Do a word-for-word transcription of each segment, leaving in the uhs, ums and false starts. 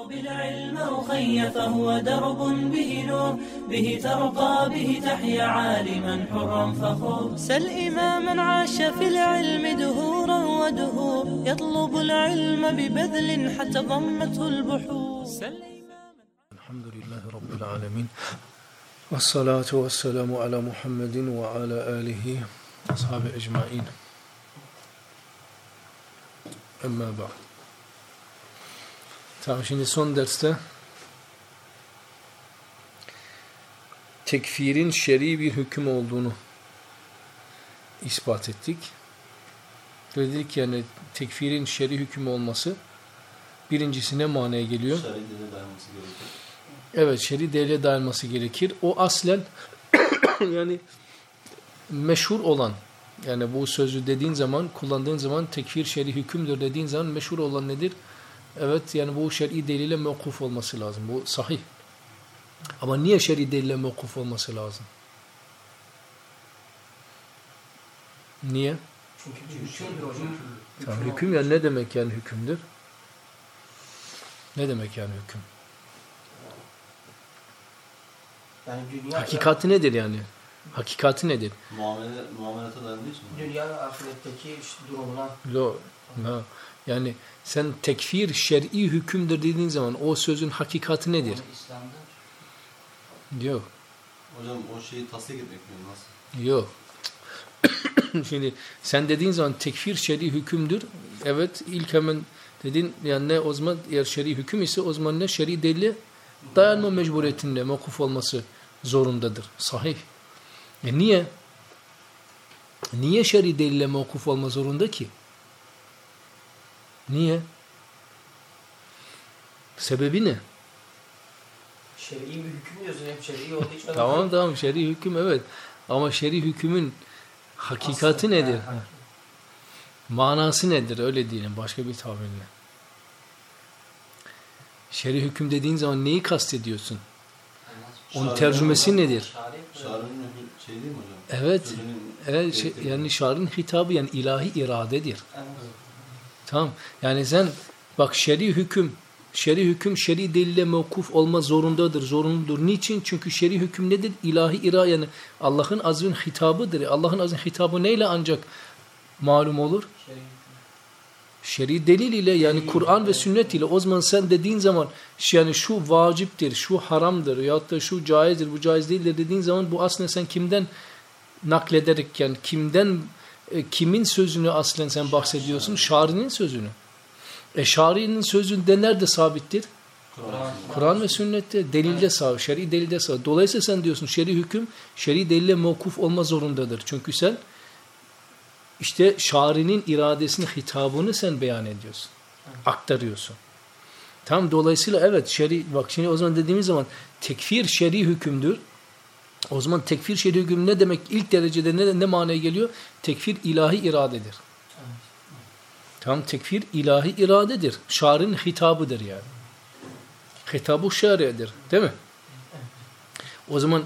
اطلب العلم أخي فهو درب به نور به ترقى به تحيا عالما حرا فخور سل إماما عاش في العلم دهورا ودهور يطلب العلم ببذل حتى ضمته البحور سل إماما الحمد لله رب العالمين والصلاة والسلام على محمد وعلى آله أصحابه أجمعين أما بعد. Tamam, şimdi son derste tekfirin şer'i bir hüküm olduğunu ispat ettik. Dedik yani tekfirin şer'i hüküm olması birincisi ne manaya geliyor? Şer'i delile dayanması gerekir. Evet, şer'i delile dayanması gerekir. O aslen yani meşhur olan, yani bu sözü dediğin zaman, kullandığın zaman tekfir şer'i hükümdür dediğin zaman meşhur olan nedir? Evet, yani bu şer'i delile mevkuf olması lazım. Bu sahih. Ama niye şer'i delile mevkuf olması lazım? Niye? Çünkü hükümdür hocam. Tamam, hüküm yani ne demek yani hükümdür? Ne demek yani hüküm? Yani dünya Hakikati nedir yani? Hakikati nedir? Muamele, muamelata dayandığı için mi? dünya ve ahiretteki işte durumuna Lo, ha. Yani sen tekfir şer'i hükümdür dediğin zaman o sözün hakikati nedir? İslam'da Yok. Hocam o şeyi tasdik etmek mi? Nasıl? Yok. Şimdi sen dediğin zaman tekfir şer'i hükümdür. Evet, ilk hemen dedin yani ne o zaman, eğer şer'i hüküm ise o zaman ne? Şer'i delile dayanma mecburiyetinde mevkuf olması zorundadır. Sahih. E niye? Niye şer'i delile mevkuf olma zorunda ki? Niye? Sebebi ne? şer'i bir hüküm diyorsun, hep şer'i olduğu için. Tamam tamam, şer'i hüküm evet. Ama şer'i hükümün hakikati Aslı, nedir? ha, Ha. Manası nedir? Öyle diyelim başka bir tabirle. Şer'i hüküm dediğin zaman neyi kastediyorsun? Onun Şar'ın tercümesi hocam, nedir? Şar'ın şey değil mi hocam? Evet. Sözünün Evet şey, gerektiği- yani şar'ın hitabı yani ilahi iradedir. Anladım. Tamam. Yani sen bak şer'i hüküm, şer'i hüküm şer'i delile mevkuf olma zorundadır, zorunludur. Niçin? Çünkü şer'i hüküm nedir? İlahi ira yani Allah'ın azmin hitabıdır. Allah'ın azmin hitabı neyle ancak malum olur? Şer'i hüküm. Şer'i delil ile yani Delil, Kur'an ve evet. sünnet ile. O zaman sen dediğin zaman yani şu vaciptir, şu haramdır ya da şu caizdir, bu caiz değildir dediğin zaman bu aslında sen kimden naklederken, kimden e, kimin sözünü aslen sen bahsediyorsun? Şari'nin sözünü. E Şari'nin sözü de nerede sabittir? Kur'an. Kur'an ve sünnette, delilde sabit, şer'i delilde sabit. Dolayısıyla sen diyorsun şer'i hüküm, şer'i delile mevkuf olma zorundadır. Çünkü sen işte Şari'nin iradesini, hitabını sen beyan ediyorsun. Aktarıyorsun. Tam dolayısıyla evet şer'i, bak şimdi o zaman dediğimiz zaman tekfir şer'i hükümdür. O zaman tekfir şer'i hüküm ne demek? İlk derecede ne, ne manaya geliyor? Tekfir ilahi iradedir. Tam tekfir ilahi iradedir. Şari'nin hitabıdır yani. Hitabı şari'dir. Değil mi? O zaman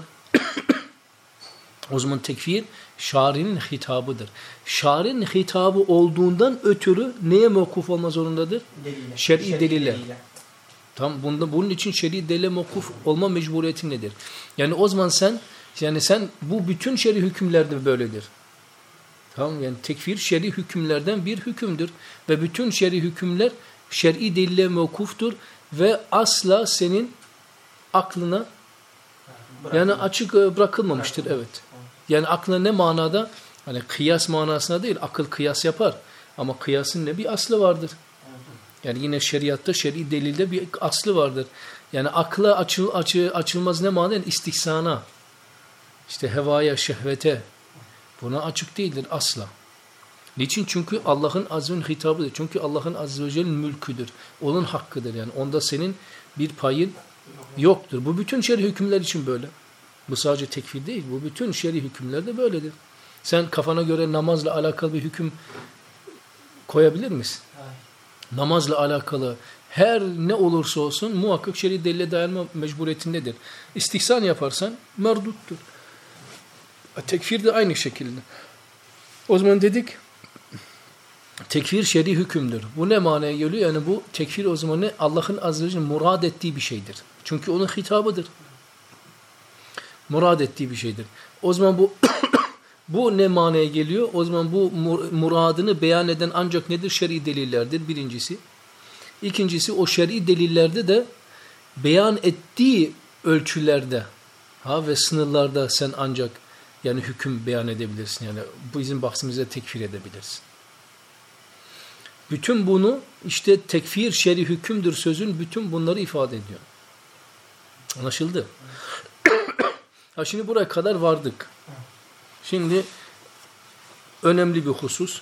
o zaman tekfir şari'nin hitabıdır. Şari'nin hitabı olduğundan ötürü neye mevkuf olma zorundadır? Delile. Şer'i delile. Tam bunda bunun için şer'i delile mevkuf olma mecburiyeti nedir? Yani o zaman sen yani sen bu bütün şer'i hükümlerde böyledir. Tamam, yani tekfir şer'i hükümlerden bir hükümdür ve bütün şer'i hükümler şer'i delile mevkuftur ve asla senin aklına yani açık bırakılmamıştır. Evet. Yani aklına ne manada? Hani kıyas manasına değil, akıl kıyas yapar. Ama kıyasın ne bir aslı vardır. Yani yine şeriatta, şer'i delilde bir aslı vardır. Yani akla açıl, açı, açılmaz ne manada? Yani istihsana, işte hevaya, şehvete. Buna açık değildir asla. Niçin? Çünkü Allah'ın azmin hitabıdır. Çünkü Allah'ın azze ve celle'nin mülküdür. Onun hakkıdır yani. Onda senin bir payın yoktur. Bu bütün şer'i hükümler için böyle. Bu sadece tekfir değil. Bu bütün şer'i hükümler de böyledir. Sen kafana göre namazla alakalı bir hüküm koyabilir misin? Hayır. Namazla alakalı her ne olursa olsun muhakkak şer'i delile dayanma mecburiyetindedir. İstihsan yaparsan merduttur. Tekfir de aynı şekilde. O zaman dedik tekfir şer'i hükümdür. Bu ne manaya geliyor? Yani bu tekfir o zaman ne? Allah'ın azze ve celle murad ettiği bir şeydir. Çünkü onun hitabıdır. Murad ettiği bir şeydir. O zaman bu bu ne manaya geliyor? O zaman bu muradını beyan eden ancak nedir? Şer'i delillerdir birincisi. İkincisi o şer'i delillerde de beyan ettiği ölçülerde ha ve sınırlarda sen ancak yani hüküm beyan edebilirsin. Yani bu bizim bahsimize tekfir edebilirsin. Bütün bunu işte tekfir şer'i hükümdür sözün bütün bunları ifade ediyor. Anlaşıldı? Ha şimdi buraya kadar vardık. Şimdi önemli bir husus.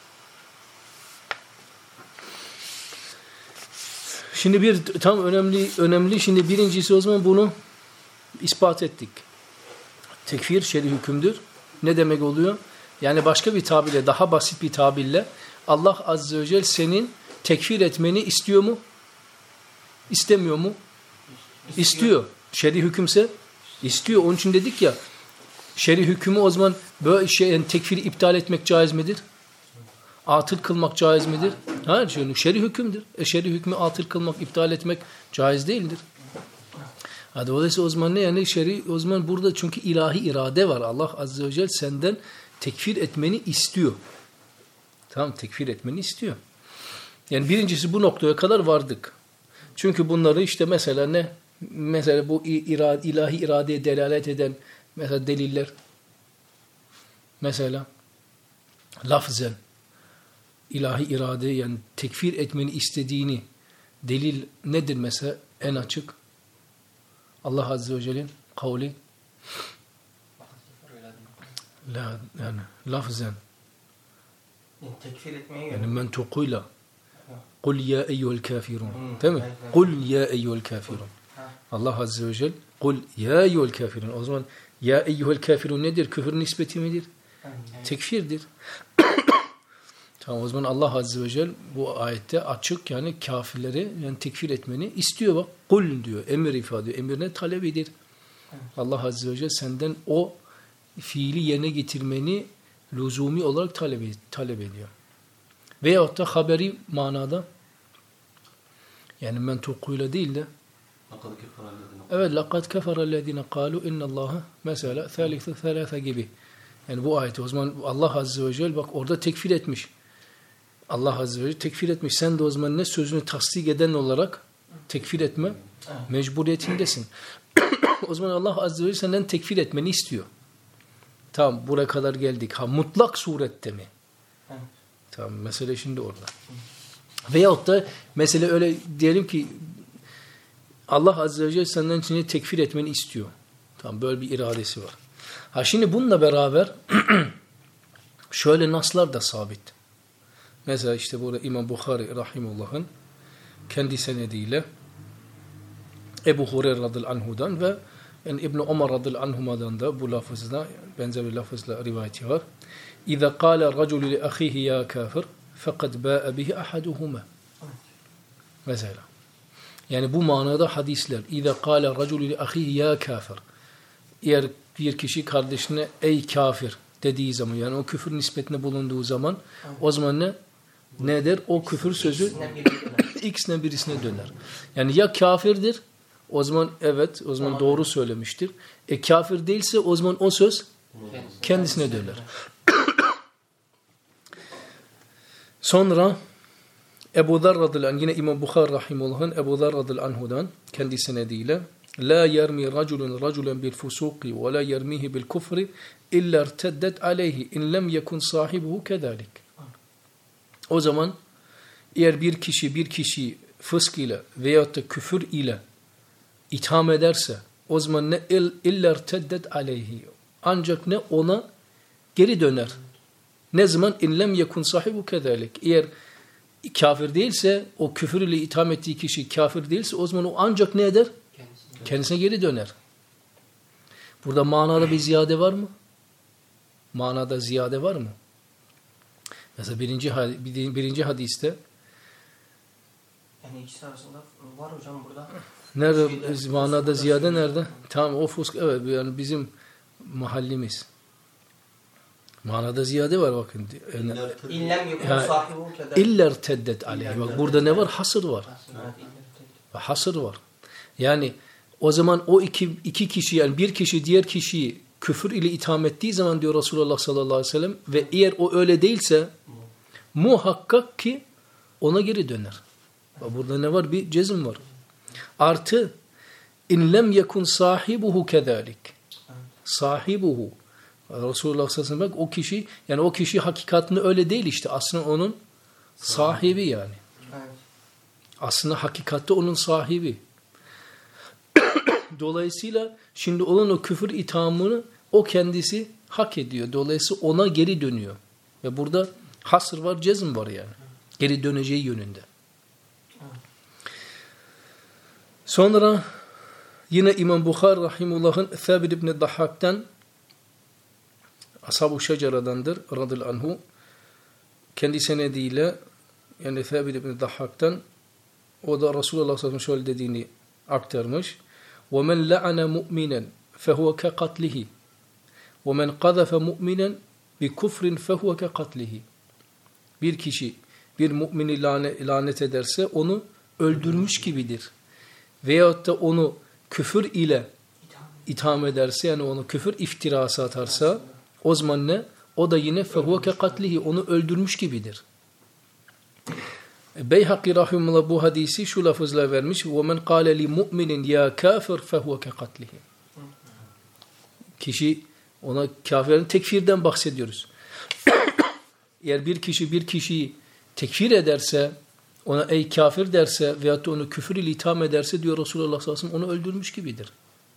Şimdi bir tam önemli önemli şimdi birincisi o zaman bunu ispat ettik. Tekfir şer'i hükümdür. Ne demek oluyor? Yani başka bir tabirle, daha basit bir tabirle Allah azze ve celle senin tekfir etmeni istiyor mu? İstemiyor mu? İstiyor. İstiyor. Şer'i hükümse istiyor. Onun için dedik ya şer'i hükmü o zaman böyle şey yani tekfiri iptal etmek caiz midir? Atıl kılmak caiz midir? Ha, şer'i hükümdür. E şer'i hükmü atıl kılmak, iptal etmek caiz değildir. Ha, dolayısıyla o zaman ne yani şer'i o zaman burada çünkü ilahi irade var. Allah azze ve celle senden tekfir etmeni istiyor. Tamam, tekfir etmeni istiyor. Yani birincisi bu noktaya kadar vardık. Çünkü bunları işte mesela ne? Mesela bu irade, ilahi iradeye delalet eden mesela deliller. Mesela lafzen ilahi irade yani tekfir etmeni istediğini delil nedir mesela en açık? Allah azze ve celle'nin kavli la yani lafzen tekfir etmeye yani mentukuyla kul ya eyyuhel kafirun değil mi? Kul ya eyyuhel kafirun. Allah azze ve celle kul ya eyyuhel kafirun. O zaman ya eyyuhel kafirun nedir? Küfür nispeti midir? Tekfirdir. Tamam, o zaman Allah azze ve celle bu ayette açık yani kafirleri yani tekfir etmeni istiyor bak. Kul diyor. Emir ifade ediyor. Emir ne? Talebidir. Allah azze ve celle senden o fiili yerine getirmeni lüzumi olarak talep, talep ediyor. Veyahut da haberi manada yani mentukuyla değil de evet لَقَدْ كَفَرَ الَّذِينَ قَالُوا اِنَّ اللّٰهَ mesela ثَالِثُ ثَلَاثَ gibi. Yani bu ayeti o zaman Allah azze ve celle bak orada tekfir etmiş. Allah azze ve celle tekfir etmiş. Sen de o zaman ne sözünü tasdik eden olarak tekfir etme mecburiyetindesin. O zaman Allah azze ve celle senden tekfir etmeni istiyor. Tamam, buraya kadar geldik. Ha mutlak surette mi? Tamam, mesele şimdi orada. Veyahut da mesele öyle diyelim ki Allah azze ve celle senden şimdi tekfir etmeni istiyor. Tamam, böyle bir iradesi var. Ha şimdi bununla beraber şöyle naslar da sabit. Mesela işte burada İmam Bukhari rahimullah'ın kendi senediyle Ebu Hureyre radıyallahu anhu'dan ve yani İbn Ömer radıyallahu anhuma'dan da bu lafızda benzer bir lafızla rivayeti var. İza qala racul li ahihi ya kafir faqad ba'a bihi ahaduhuma. Mesela yani bu manada hadisler İza qala racul li ahihi ya kafir eğer bir kişi kardeşine ey kafir dediği zaman yani o küfür nispetine bulunduğu zaman o zaman ne? Ne der? O küfür sözü ikisinden birisine döner. Yani ya kafirdir o zaman evet o zaman doğru söylemiştir. E kafir değilse o zaman o söz kendisine döner. Sonra Ebu Zar radıyallahu anh yine İmam Bukhari rahimullah'ın Ebu Zar radıyallahu anhu'dan kendi senediyle La yermi raculun raculen bil fusuqi ve la yermihi bil kufri illa irteddet aleyhi in lem yekun sahibuhu kezalik. O zaman eğer bir kişi bir kişi fısk ile veyahut da küfür ile itham ederse o zaman ne illa irteddet aleyhi ancak ne ona geri döner. Ne zaman in lem yekun sahibuhu kezalik. Eğer kafir değilse o küfür ile itham ettiği kişi kafir değilse o zaman o ancak ne eder? Kendisine geri döner. Burada manada bir ziyade var mı? Manada ziyade var mı? Mesela birinci, birinci hadiste yani ikisi arasında var hocam burada. Nerede? Şeyde, manada ziyade nerede? Tamam o fusk evet yani bizim mahallimiz. Manada ziyade var bakın. Yani, İllem yekun yani, sahibu kadar. iller teddet aleyhi. Bak burada ne var? Hasır var. Hasır var. Yani o zaman o iki, iki kişi yani bir kişi diğer kişiyi küfür ile itham ettiği zaman diyor Resulullah sallallahu aleyhi ve sellem ve eğer o öyle değilse muhakkak ki ona geri döner. Burada ne var? Bir cezim var. Artı in lem yekun sahibuhu kezalik. Sahibuhu. Resulullah sallallahu aleyhi ve sellem bak o kişi yani o kişi hakikatinde öyle değil işte. Aslında onun sahibi yani. Aslında hakikatte onun sahibi. Dolayısıyla şimdi olan o küfür ithamını o kendisi hak ediyor. Dolayısıyla ona geri dönüyor. Ve burada hasır var, cezm var yani. Geri döneceği yönünde. Sonra yine İmam Bukhari rahimullah'ın Thabit ibn Dahhak'tan Ashab-ı Şecera'dandır radıyallahu anhu. Kendi senediyle yani Thabit ibn Dahhak'tan o da Resulullah sallallahu aleyhi ve sellem şöyle dediğini aktarmış. وَمَنْ لَعَنَ مُؤْمِنًا فَهُوَ كَقَتْلِهِ وَمَنْ قَذَفَ مُؤْمِنًا بِكُفْرٍ فَهُوَ كَقَتْلِهِ Bir kişi bir mümini lanet ederse onu öldürmüş gibidir. Veyahut da onu küfür ile itham ederse yani onu küfür iftirası atarsa o zaman ne? O da yine فَهُوَ كَقَتْلِهِ onu öldürmüş gibidir. Beyhaki rahimullah bu hadisi şu lafızla vermiş. وَمَنْ قَالَ لِمُؤْمِنٍ يَا كَافِرْ فَهُوَ كَقَتْلِهِ Kişi ona kafirin tekfirden bahsediyoruz. Eğer bir kişi bir kişiyi tekfir ederse, ona ey kafir derse veyahut da onu küfür ile itham ederse diyor Resulullah sallallahu aleyhi ve sellem onu öldürmüş gibidir.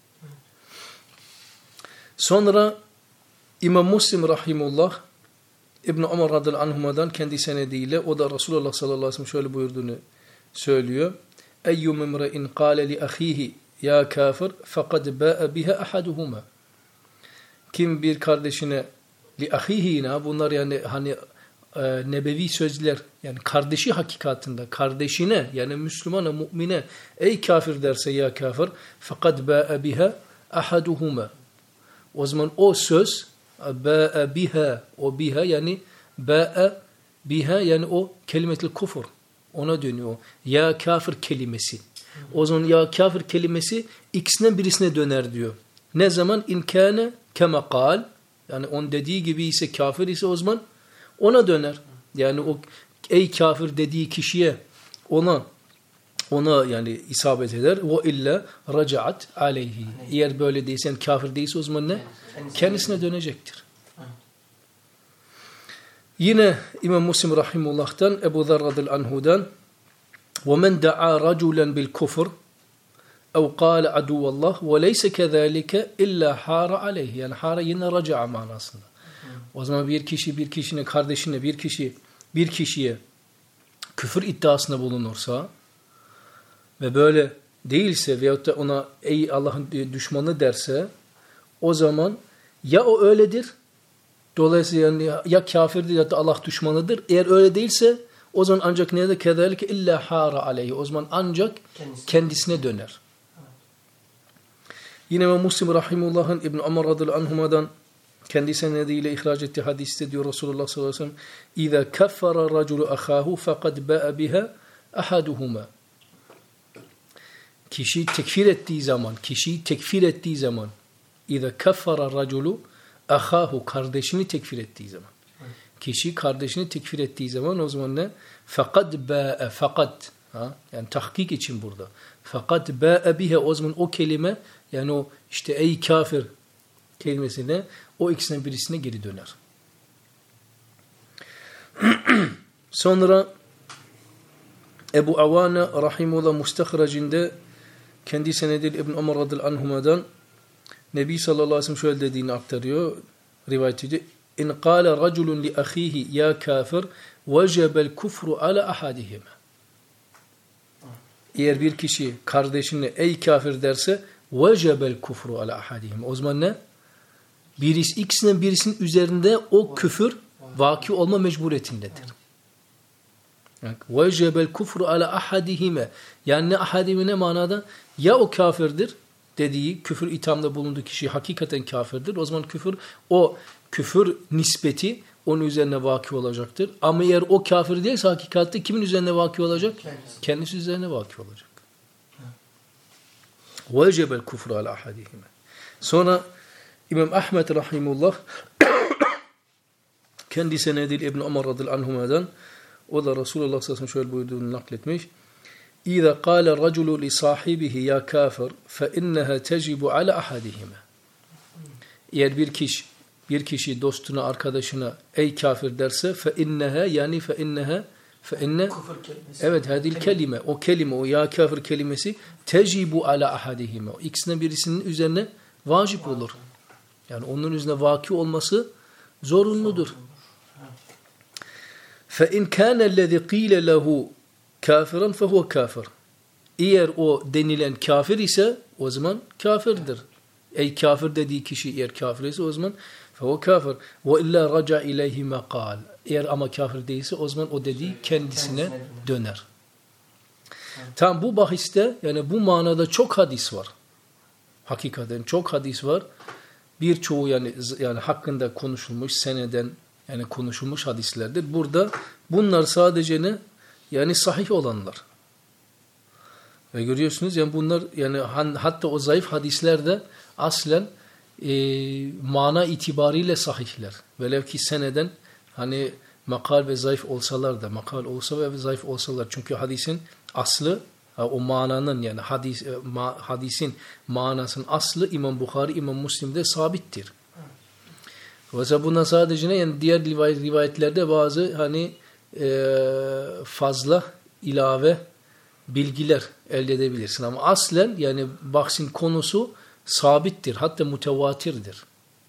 Sonra İmam Müslim rahimullah İbn Ömer radıyallahu anhuma'dan kendi senediyle o da Resulullah sallallahu aleyhi ve sellem şöyle buyurduğunu söylüyor. Eyyum imre'in qâle li ahihi ya kafir fekad bâ'e biha ahaduhuma. Kim bir kardeşine li ahihina bunlar yani hani e, nebevi sözler yani kardeşi hakikatında kardeşine yani Müslümana mümine ey kafir derse ya kafir fekad bâ'e biha ahaduhuma. O zaman o söz Bâ'e biha, o biha yani bâ'e biha yani o kelimetil kufur. Ona dönüyor. Ya kafir kelimesi. O zaman ya kafir kelimesi ikisinden birisine döner diyor. Ne zaman? İnkâne kema kal. Yani onun dediği gibi ise kafir ise o zaman ona döner. Yani o ey kafir dediği kişiye ona ona yani isabet eder. Ve illa racaat aleyhi. Eğer böyle değilse yani kafir değilse o zaman ne? Kendisine dönecektir. Yine İmam Müslim rahimullah'tan Ebu Zer radıyallahu anhu'dan وَمَنْ دَعَى رَجُلًا بِالْكُفْرِ اَوْ قَالَ عَدُوَ اللّٰهِ وَلَيْسَ كَذَٰلِكَ اِلَّا حَارَ عَلَيْهِ yani hara yine raca'a manasında. O zaman bir kişi bir kişinin kardeşine bir kişi bir kişiye küfür iddiasında bulunursa ve böyle değilse veyahut da ona ey Allah'ın düşmanı derse o zaman ya o öyledir dolayısıyla yani ya kafirdir ya da Allah düşmanıdır. Eğer öyle değilse o zaman ancak ne de kezalike illa hara aleyhi. O zaman ancak kendisine, kendisine döner. Evet. Yine Müslim rahimullah'ın İbn Ömer radıyallahu anhuma'dan kendi senediyle ihraç ettiği hadiste diyor Resulullah sallallahu aleyhi ve sellem İza kaffara raculu ahahu fekad ba'a biha ahaduhuma. Kişi tekfir ettiği zaman, kişiyi tekfir ettiği zaman İza kaffara raculu ahahu kardeşini tekfir ettiği zaman. Kişi kardeşini tekfir ettiği zaman o zaman ne? Fakat ba'e fakat ha yani tahkik için burada. Fakat ba'e biha o zaman o kelime yani o işte ey kafir kelimesine o ikisinden birisine geri döner. Sonra Ebu Avane rahimullah mustahracinde kendi senediyle İbn Ömer radıyallahu anhuma'dan Nebi sallallahu aleyhi ve sellem şöyle dediğini aktarıyor. Rivayet ediyor. İn qâle raculun li ahihi ya kafir vecebel kufru ala ahadihime. Eğer bir kişi kardeşine ey kafir derse vecebel kufru ala ahadihime. O zaman ne? Birisi, ikisinden birisinin üzerinde o küfür vaki olma mecburiyetindedir. Vecebel kufru ala ahadihime. Yani ne ahadihime ne manada? Ya o kafirdir dediği küfür ithamda bulunduğu kişi hakikaten kafirdir. O zaman küfür o küfür nispeti onun üzerine vaki olacaktır. Ama eğer o kafir değilse hakikatte kimin üzerine vaki olacak? Kendisi. Kendisi üzerine vaki olacak. Vecebel kufru ala ahadihime. Sonra İmam Ahmed rahimullah kendi senediyle İbn Ömer radıyallahu anhuma'dan, o da Resulullah sallallahu aleyhi ve sellem şöyle buyurduğunu nakletmiş. İza qala raculu li sahibihi ya kafir fe inneha tecibu ala ahadihime. Eğer bir kişi bir kişi dostuna, arkadaşına ey kafir derse fe inneha yani fe inneha fe inne Kufur kelimesi. evet hadil kelime, o kelime, o ya kafir kelimesi tecibu ala ahadihime. O ikisinden birisinin üzerine vacip olur. Yani onun üzerine vaki olması zorunludur. فَاِنْ كَانَ الَّذِي قِيلَ لَهُ كَافِرًا فَهُوَ كَافِرٌ. Eğer o denilen kafir ise o zaman kafirdir. Ey kafir dediği kişi eğer kafir ise o zaman فَهُوَ كَافِرٌ وَاِلَّا رَجَعْ اِلَيْهِ مَا قَالٍ. Eğer ama kafir değilse o zaman o dediği kendisine döner. Tam bu bahiste yani bu manada çok hadis var. Hakikaten çok hadis var. Birçoğu yani yani hakkında konuşulmuş, seneden yani konuşulmuş hadislerdir. Burada bunlar sadece ne? Yani sahih olanlar. Ve görüyorsunuz yani bunlar yani hatta o zayıf hadisler de aslen e, mana itibariyle sahihler. Velev ki seneden hani makal ve zayıf olsalar da, makal olsa ve zayıf olsalar. Çünkü hadisin aslı, o mananın yani hadis, ma, hadisin manasının aslı İmam Bukhari, İmam Müslim'de sabittir. Oysa buna sadece ne? Yani diğer rivayet, rivayetlerde bazı hani e, fazla ilave bilgiler elde edebilirsin. Ama aslen yani bahsin konusu sabittir. Hatta mütevatirdir.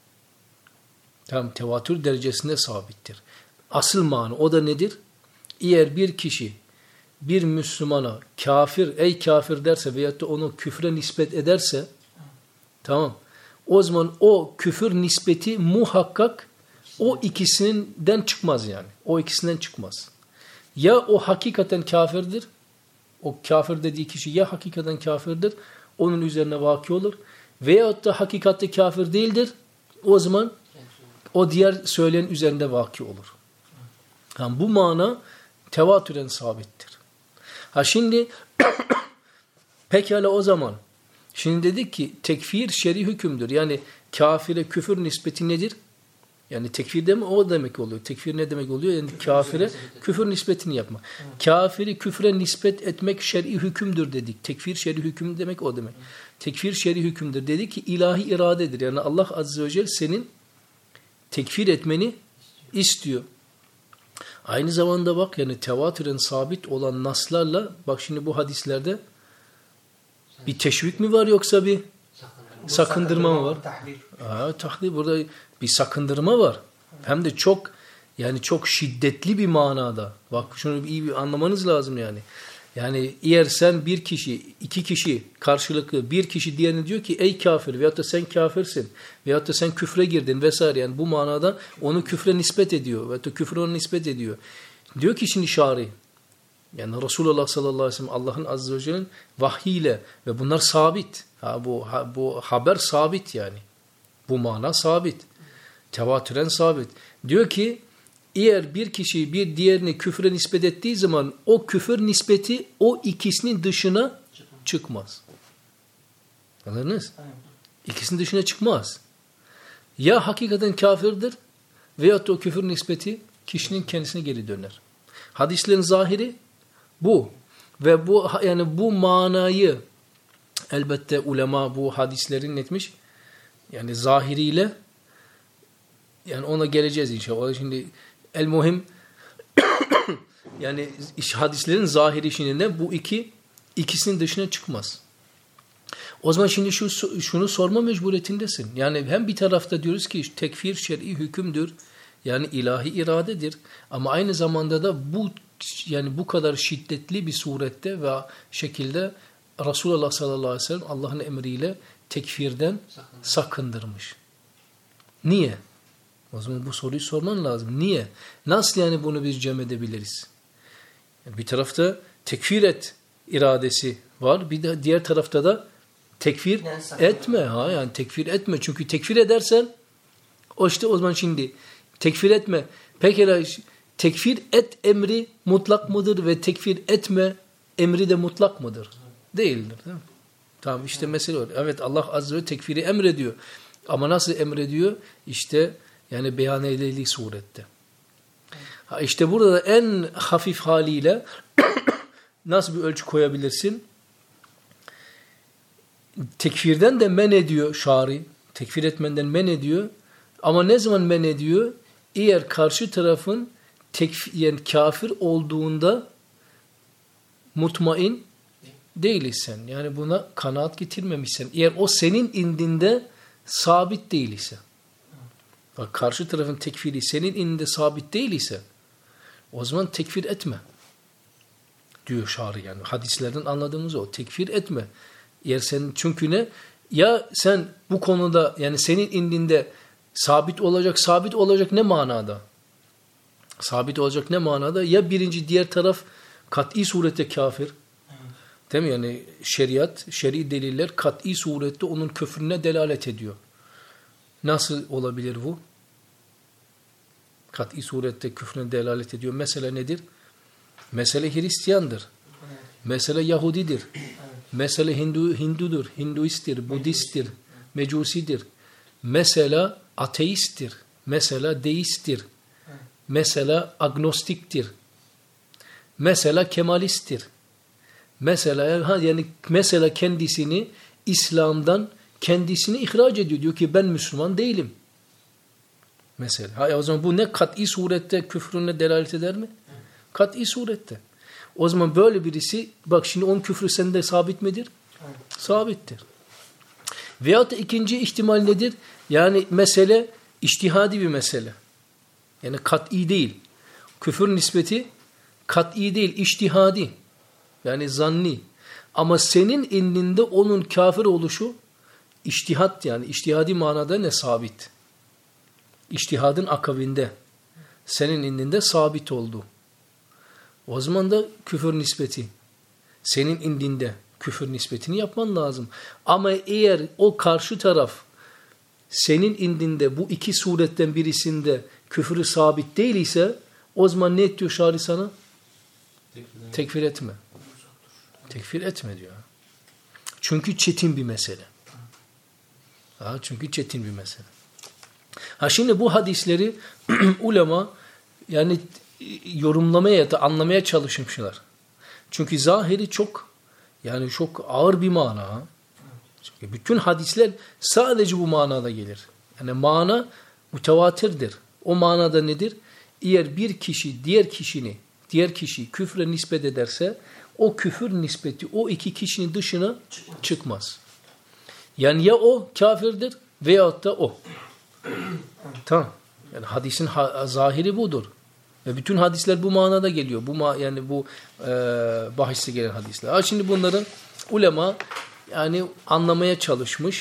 Tam tevatür derecesinde sabittir. Asıl mana o da nedir? Eğer bir kişi bir Müslümana kafir, ey kafir derse veyahut da onu küfre nispet ederse tamam. O zaman o küfür nispeti muhakkak o ikisinden çıkmaz yani. O ikisinden çıkmaz. Ya o hakikaten kafirdir, o kafir dediği kişi ya hakikaten kafirdir, onun üzerine vaki olur. Veyahut da hakikatte kafir değildir, o zaman o diğer söyleyen üzerinde vaki olur. Yani bu mana tevatüren sabittir. Ha şimdi pekala o zaman şimdi dedik ki tekfir şer'i hükümdür. Yani kafire küfür nispeti nedir? Yani tekfir de mi o demek oluyor? Tekfir ne demek oluyor? Yani kafire küfür nispetini yapmak. Kafiri küfre nispet etmek şer'i hükümdür dedik. Tekfir şer'i hüküm demek o demek. Tekfir şer'i hükümdür dedik ki ilahi iradedir. Yani Allah Azze ve Celle senin tekfir etmeni istiyor. Aynı zamanda bak yani tevatüren sabit olan naslarla bak şimdi bu hadislerde bir teşvik mi var yoksa bir sakındırma mı var? Aa, tahlil burada bir sakındırma var. Hem de çok yani çok şiddetli bir manada. Bak şunu iyi bir anlamanız lazım yani. Yani eğer sen bir kişi, iki kişi karşılıklı bir kişi diğerine diyor ki ey kafir veyahut da sen kafirsin veyahut da sen küfre girdin vesaire yani bu manada onu küfre nispet ediyor veyahut da küfre onu nispet ediyor. Diyor ki şimdi şari yani Resulullah sallallahu aleyhi ve sellem Allah'ın azze ve celle'nin vahyiyle ve bunlar sabit. Ha, bu, ha, bu haber sabit yani. Bu mana sabit. Tevatüren sabit. Diyor ki eğer bir kişi bir diğerini küfre nispet ettiği zaman o küfür nispeti o ikisinin dışına çıkmaz. Anladınız? İkisinin dışına çıkmaz. Ya hakikaten kafirdir veyahut da o küfür nispeti kişinin kendisine geri döner. Hadislerin zahiri bu. Ve bu yani bu manayı elbette ulema bu hadislerin netmiş. Yani zahiriyle yani ona geleceğiz inşallah. Şimdi el muhim yani hadislerin zahiri şimdi ne? Bu iki ikisinin dışına çıkmaz. O zaman şimdi şu şunu sorma mecburiyetindesin. Yani hem bir tarafta diyoruz ki tekfir şer'i hükümdür. Yani ilahi iradedir. Ama aynı zamanda da bu yani bu kadar şiddetli bir surette ve şekilde Resulullah sallallahu aleyhi ve sellem Allah'ın emriyle tekfirden sakındırmış. Niye? O zaman bu soruyu sorman lazım. Niye? Nasıl yani bunu biz cem edebiliriz? Yani bir tarafta tekfir et iradesi var. Bir de diğer tarafta da tekfir etme. Ha yani tekfir etme. Çünkü tekfir edersen O işte o zaman şimdi tekfir etme. Peki tekfir et emri mutlak mıdır ve tekfir etme emri de mutlak mıdır? Değildir. Değil mi? Tamam işte mesele o. Evet Allah Azze ve tekfiri emrediyor. Ama nasıl emrediyor? İşte yani beyan edildiği surette. Ha işte burada da en hafif haliyle nasıl bir ölçü koyabilirsin? Tekfirden de men ediyor şari. Tekfir etmenden men ediyor. Ama ne zaman men ediyor? Eğer karşı tarafın tekfir, yani kafir olduğunda mutmain değilsen, yani buna kanaat getirmemişsen, eğer o senin indinde sabit değil ise, bak karşı tarafın tekfiri senin indinde sabit değil ise, o zaman tekfir etme diyor şari, yani hadislerden anladığımız o, tekfir etme. Eğer sen, çünkü ne? Ya sen bu konuda yani senin indinde sabit olacak, sabit olacak ne manada? Sabit olacak ne manada? Ya birinci diğer taraf kat'i surette kafir. Değil mi? Yani şeriat, şer'i deliller kat'i surette onun küfrüne delalet ediyor. Nasıl olabilir bu? Kat'i surette küfrüne delalet ediyor. Mesele nedir? Mesele Hristiyandır. Mesele Yahudidir. Mesele Hindu, Hindudur, Hinduisttir, Budisttir, Mecusidir. Mesela ateisttir. Mesela deisttir. Mesela agnostiktir. Mesela kemalisttir. Mesela yani mesela kendisini İslam'dan kendisini ihraç ediyor. Diyor ki ben Müslüman değilim. Mesela. Ha, o zaman bu ne kat'i surette küfrüne delalet eder mi? Kat'i surette. O zaman böyle birisi, bak şimdi onun küfrü sende sabit midir? Evet. Sabittir. Veyahut da ikinci ihtimal nedir? Yani mesele içtihadi bir mesele. Yani kat'i değil. Küfür nispeti kat'i değil, içtihadi. Yani zanni. Ama senin indinde onun kafir oluşu içtihat, yani içtihadi manada ne? Sabit. İçtihadın akabinde senin indinde sabit oldu. O zaman da küfür nispeti. Senin indinde küfür nispetini yapman lazım. Ama eğer o karşı taraf senin indinde bu iki suretten birisinde küfrü sabit değil ise o zaman ne diyor şari sana? Tekfir, Tekfir etme. Tekfir etme diyor. Çünkü çetin bir mesele. Ha, çünkü çetin bir mesele. Ha şimdi bu hadisleri ulema yani yorumlamaya da anlamaya çalışmışlar. Çünkü zahiri çok yani çok ağır bir mana. Çünkü bütün hadisler sadece bu manada gelir. Yani mana mütevatirdir. O manada nedir? Eğer bir kişi diğer kişini, diğer kişi küfre nispet ederse o küfür nispeti o iki kişinin dışına çıkmaz. Yani ya o kafirdir veyahut da o. Tamam. Yani hadisin ha zahiri budur. Ve bütün hadisler bu manada geliyor. Bu ma yani bu e, bahiste gelen hadisler. Ha şimdi bunların ulema yani anlamaya çalışmış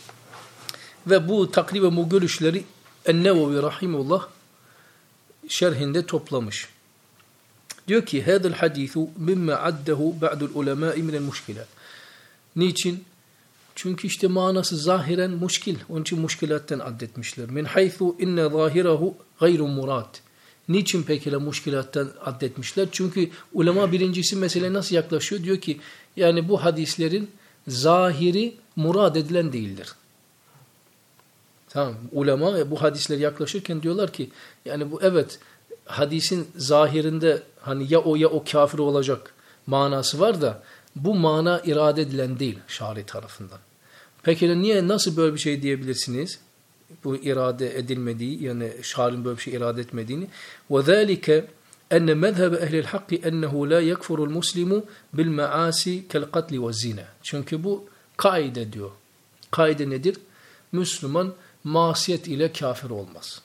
ve bu takriben bu görüşleri En-Nevevi rahimullah şerhinde toplamış. Diyor ki: "Hadal hadisu mimma addehu ba'dul ulema'i minel muşkilat." Niçin? Çünkü işte manası zahiren muşkil. Onun için muşkilatten addetmişler. Min haythu inne zahirahu gayru murad. Niçin peki muşkilattan addetmişler? Çünkü ulema birincisi meseleye nasıl yaklaşıyor? Diyor ki yani bu hadislerin zahiri murad edilen değildir. Tamam. Ulema bu hadisleri yaklaşırken diyorlar ki yani bu evet hadisin zahirinde hani ya o ya o kafir olacak manası var da bu mana irade edilen değil şari tarafından. Peki niye nasıl böyle bir şey diyebilirsiniz? Bu irade edilmediği yani şarin böyle bir şey irade etmediğini. وَذَٰلِكَ اَنَّ مَذْهَبَ اَهْلِ الْحَقِّ اَنَّهُ لَا يَكْفُرُ الْمُسْلِمُ بِالْمَعَاسِ كَالْقَتْلِ وَالزِّنَا. Çünkü bu kaide diyor. Kaide nedir? Müslüman masiyet ile kafir olmaz.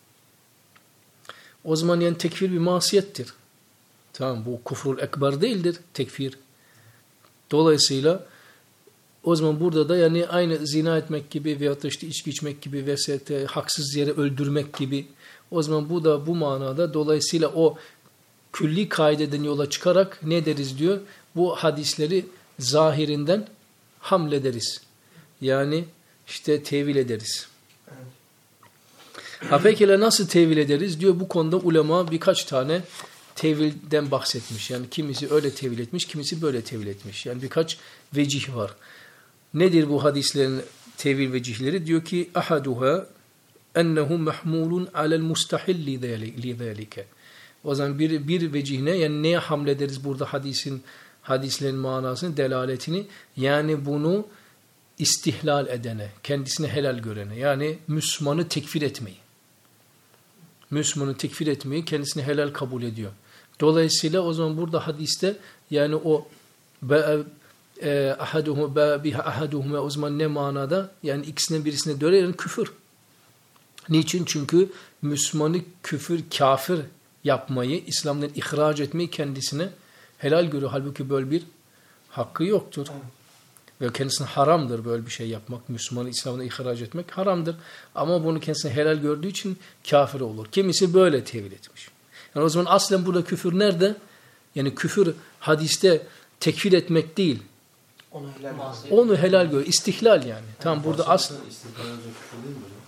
O zaman yani tekfir bir masiyettir. Tamam, bu kufrul ekber değildir tekfir. Dolayısıyla o zaman burada da yani aynı zina etmek gibi veyahut da işte içki içmek gibi vesaire haksız yere öldürmek gibi. O zaman bu da bu manada dolayısıyla o külli kaideden yola çıkarak ne deriz diyor? Bu hadisleri zahirinden hamlederiz. Yani işte tevil ederiz. Ha peki nasıl tevil ederiz diyor, bu konuda ulema birkaç tane tevilden bahsetmiş. Yani kimisi öyle tevil etmiş, kimisi böyle tevil etmiş. Yani birkaç vecih var. Nedir bu hadislerin tevil vecihleri? Diyor ki ahaduha ennehu mahmulun alel mustahil li zalike. O zaman bir bir vecihne, yani neye hamlederiz burada hadisin hadislerin manasını, delaletini? Yani bunu istihlal edene, kendisine helal görene, yani Müslümanı tekfir etmeyi. Müslümanı tekfir etmeyi kendisine helal kabul ediyor. Dolayısıyla o zaman burada hadiste yani o ahaduhuma biha ahaduhuma o zaman ne manada? Yani ikisinden birisine göre yani küfür. Niçin? Çünkü Müslümanı küfür, kafir yapmayı, İslam'dan ihraç etmeyi kendisine helal görüyor. Halbuki böyle bir hakkı yoktur. Ve kendisine haramdır böyle bir şey yapmak. Müslümanı İslam'dan ihraç etmek haramdır. Ama bunu kendisine helal gördüğü için kafir olur. Kimisi böyle tevil etmiş. Yani o zaman aslen burada küfür nerede? Yani küfür hadiste tekfir etmek değil. Onu helal, Onu helal görüyor. İstihlal yani. Tam yani burada aslen. İstihlal önce küfür değil mi hocam?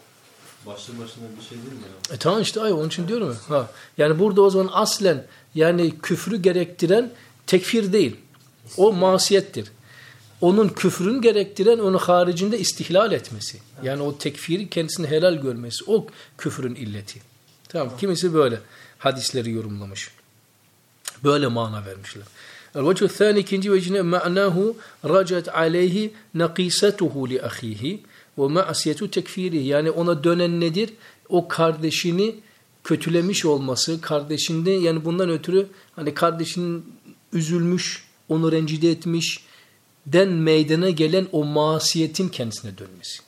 Başlı başına bir şey değil mi ya? E tamam işte ay onun için diyorum ya. Ha. Yani burada o zaman aslen yani küfrü gerektiren tekfir değil. O masiyettir. Onun küfrün gerektiren onu haricinde istihlal etmesi. Yani o tekfiri kendisine helal görmesi. O küfrün illeti. Tamam. Kimisi böyle hadisleri yorumlamış. Böyle mana vermişler. El-vecih thani ikinci vecihine ma'nahu racet aleyhi naqisetuhu li ahihi ve ma'asiyetu tekfirihi. Yani ona dönen nedir? O kardeşini kötülemiş olması, kardeşinde yani bundan ötürü hani kardeşinin üzülmüş, onu rencide etmiş den meydana gelen o masiyetin kendisine dönmesi.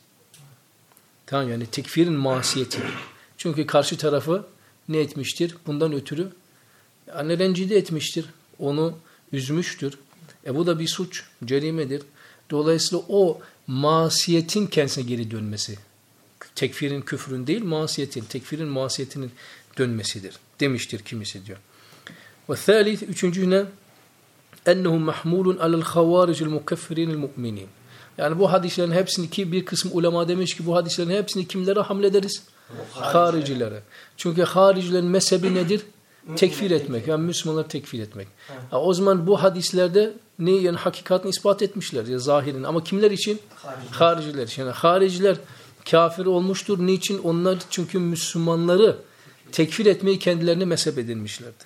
Tamam, yani tekfirin masiyeti. Çünkü karşı tarafı ne etmiştir? Bundan ötürü yani rencide etmiştir. Onu üzmüştür. E bu da bir suç, cerimedir. Dolayısıyla o masiyetin kendisine geri dönmesi. Tekfirin, küfrün değil, masiyetin, tekfirin masiyetinin dönmesidir. Demiştir kimisi diyor. Ve thalith, üçüncü ne? Ennehu mahmulun alel havaricil mukeffirinil mu'minin. Yani bu hadislerin hepsini ki bir kısım ulema demiş ki bu hadislerin hepsini kimlere hamlederiz? Haricilere. Çünkü haricilerin mezhebi nedir? Tekfir etmek. Yani Müslümanları tekfir etmek. Ha, o zaman bu hadislerde ne yani hakikatini ispat etmişler ya zahirin. Ama kimler için? Hariciler. Hariciler için. Yani hariciler kafir olmuştur. Niçin? Onlar çünkü Müslümanları tekfir etmeyi kendilerine mezhep edinmişlerdir.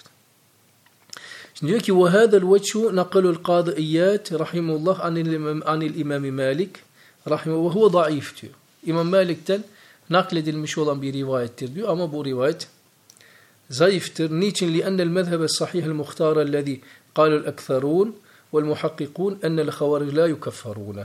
Şimdi diyor ki وَهَذَا الْوَجْهُ نَقَلُ الْقَاضِئِيَّاتِ rahimullah anil İmam Malik rahimullah ve huve zayıf diyor. İmam Malik'ten nakledilmiş olan bir rivayettir diyor ama bu rivayet zayıftır. Niçin? لِأَنَّ الْمَذْهَبَ الصَّحِيحَ الْمُخْتَارَ الَّذ۪ي قَالُ الْأَكْثَرُونَ وَالْمُحَقِّقُونَ اَنَّ الْخَوَارِجْ لَا يُكَفَّرُونَ.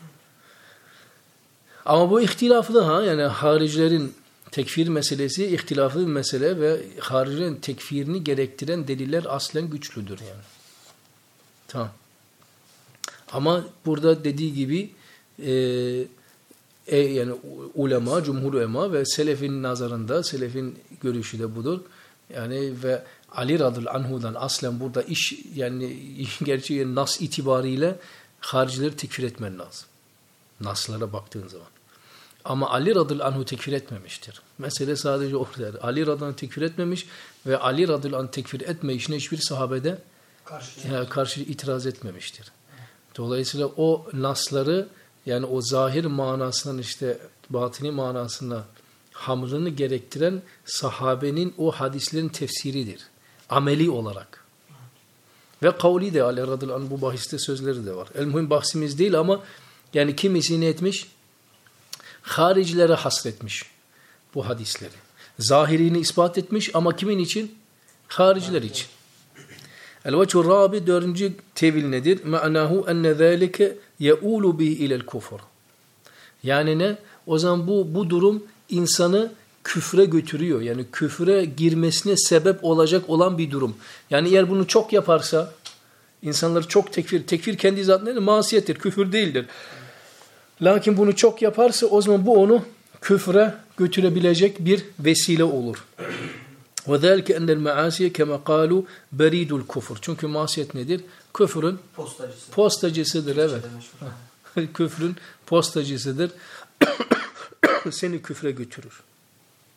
Ama bu ihtilaflı ha yani haricilerin tekfir meselesi ihtilaflı bir mesele ve haricilerin tekfirini gerektiren deliller aslen güçlüdür yani. Tamam. Ama burada dediği gibi e, e, yani ulema, cumhur ulema ve selefin nazarında, selefin görüşü de budur. Yani ve Ali radıyallahu anhu'dan aslen burada iş yani gerçi nas itibariyle haricileri tekfir etmen lazım. Naslara baktığın zaman. Ama Ali radıyallahu anh'u tekfir etmemiştir. Mesele sadece orada. Ali radıyallahu anh tekfir etmemiş ve Ali radıyallahu anh tekfir etme işine hiçbir sahabede karşı, yani karşı itiraz etmemiştir. Dolayısıyla o nasları yani o zahir manasından işte batini manasına hamlını gerektiren sahabenin o hadislerin tefsiridir. Ameli olarak. Ve kavli de Ali radıyallahu anh bu bahiste sözleri de var. El muhim bahsimiz değil ama yani kimisi ne etmiş? Haricilere hasretmiş bu hadisleri. Zahirini ispat etmiş ama kimin için? Hariciler için. El-vecihur rabi dördüncü tevil nedir? Ma'nahu enne zâlike ye'ûlu bihi ilel kufr. Yani ne? O zaman bu, bu durum insanı küfre götürüyor. Yani küfre girmesine sebep olacak olan bir durum. Yani eğer bunu çok yaparsa insanları çok tekfir, tekfir kendi zatında masiyettir, küfür değildir. Lakin bunu çok yaparsa o zaman bu onu küfre götürebilecek bir vesile olur. وَذَلْكَ اَنَّ الْمَعَاسِيَ كَمَا قَالُوا بَرِيدُ الْكُفُرِ. Çünkü masiyet nedir? Küfrün postacısı. postacısıdır. Evet. Küfrün postacısıdır. Seni küfre götürür.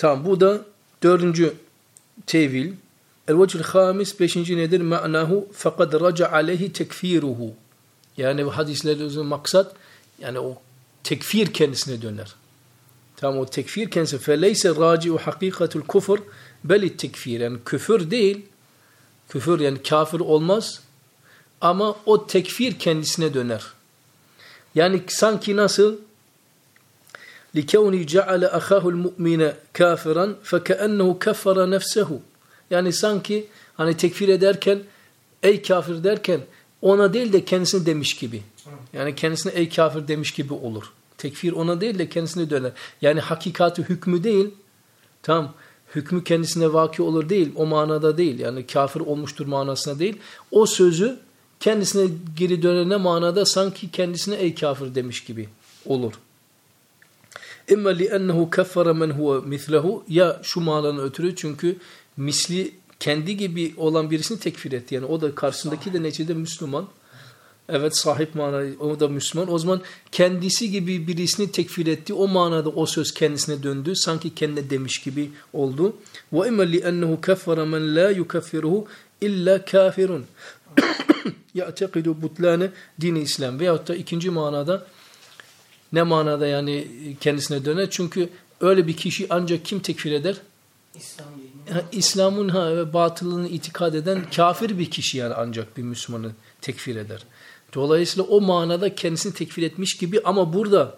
Tamam, bu da dördüncü tevil. El-vecih hamis, beşinci nedir? Ma'nahu fekad raca aleyhi tekfiruhu. Yani bu hadislerin maksat, yani o tekfir kendisine döner. Tamam, o tekfir kendisi. Feleyse raci'u hakikatul kufr beli tekfir. Yani küfür değil. Küfür yani kafir olmaz. Ama o tekfir kendisine döner. Yani sanki nasıl? لِكَوْنِ جَعَلَ أَخَاهُ الْمُؤْمِنَ كَافِرًا فَكَأَنَّهُ كَفَّرَ نَفْسَهُ. Yani sanki hani tekfir ederken, ey kafir derken ona değil de kendisine demiş gibi. Yani kendisine ey kafir demiş gibi olur. Tekfir ona değil de kendisine döner. Yani hakikati hükmü değil. Tamam. Hükmü kendisine vaki olur değil. O manada değil. Yani kafir olmuştur manasına değil. O sözü kendisine geri dönene manada sanki kendisine ey kafir demiş gibi olur. İmma li'ennehu keffere men huve mislehu, ya şu mananın ötürü çünkü misli kendi gibi olan birisini tekfir etti. Yani o da karşısındaki de neticede Müslüman. Evet, sahip manayı, o da Müslüman. O zaman kendisi gibi birisini tekfir etti. O manada o söz kendisine döndü. Sanki kendine demiş gibi oldu. Ve imma li'ennehu keffere men la yukeffiruhu illa kafirun. Ya'tekidu butlane dini İslam. Veyahut da ikinci manada ne manada yani kendisine döner? Çünkü öyle bir kişi ancak kim tekfir eder? İslam Ha, İslam'ın ha, ve batılını itikad eden kafir bir kişi yani ancak bir Müslümanı tekfir eder. Dolayısıyla o manada kendisini tekfir etmiş gibi ama burada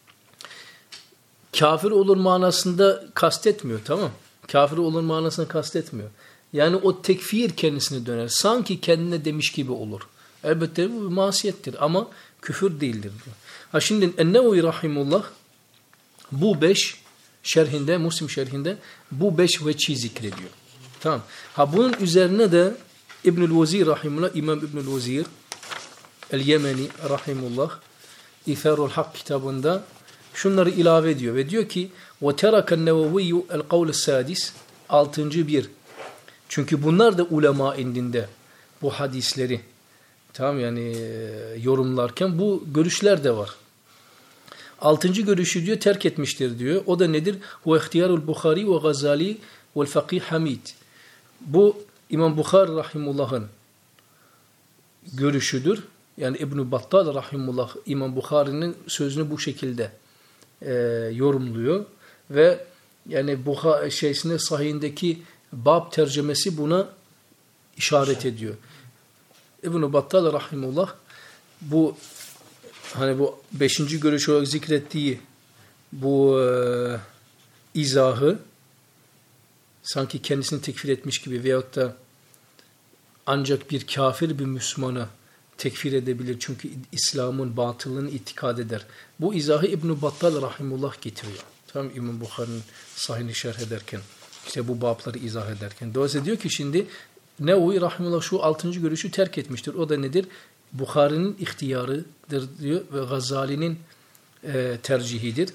kafir olur manasında kastetmiyor, tamam. Kafir olur manasında kastetmiyor. Yani o tekfir kendisine döner. Sanki kendine demiş gibi olur. Elbette bu bir masiyettir ama küfür değildir diyor. Ha şimdi En-Nevevi rahimullah bu beş şerhinde, Müslim şerhinde bu beş veçhi zikrediyor. Tamam. Ha bunun üzerine de İbnül Vezir rahimullah, İmam İbnül Vezir El-Yemeni rahimullah İtharul Hak kitabında şunları ilave ediyor ve diyor ki وَتَرَكَ النَّوَوِيُّ الْقَوْلِ السَّادِسِ altıncı bir. Çünkü bunlar da ulema indinde bu hadisleri tamam yani yorumlarken bu görüşler de var. Altıncı görüşü diyor terk etmiştir diyor. O da nedir? Hu ihtiyarul Bukhari ve Gazali vel Fakih Hamid. Bu İmam Bukhari rahimullah'ın görüşüdür. Yani İbn Battal rahimullah İmam Bukhari'nin sözünü bu şekilde e, yorumluyor ve yani Bukhari şeysinde sahihindeki bab tercümesi buna işaret ediyor. İbn Battal rahimullah bu hani bu beşinci görüş olarak zikrettiği bu e, izahı sanki kendisini tekfir etmiş gibi veyahut da ancak bir kafir bir Müslümana tekfir edebilir. Çünkü İslam'ın batılını itikad eder. Bu izahı İbn Battal rahimullah getiriyor. Tam İmam Bukhari'nin sahihini şerh ederken işte bu babları izah ederken. Dolayısıyla diyor ki şimdi Nevevi rahimullah şu altıncı görüşü terk etmiştir. O da nedir? Bukhari'nin ihtiyarıdır diyor ve Gazali'nin e, tercihidir.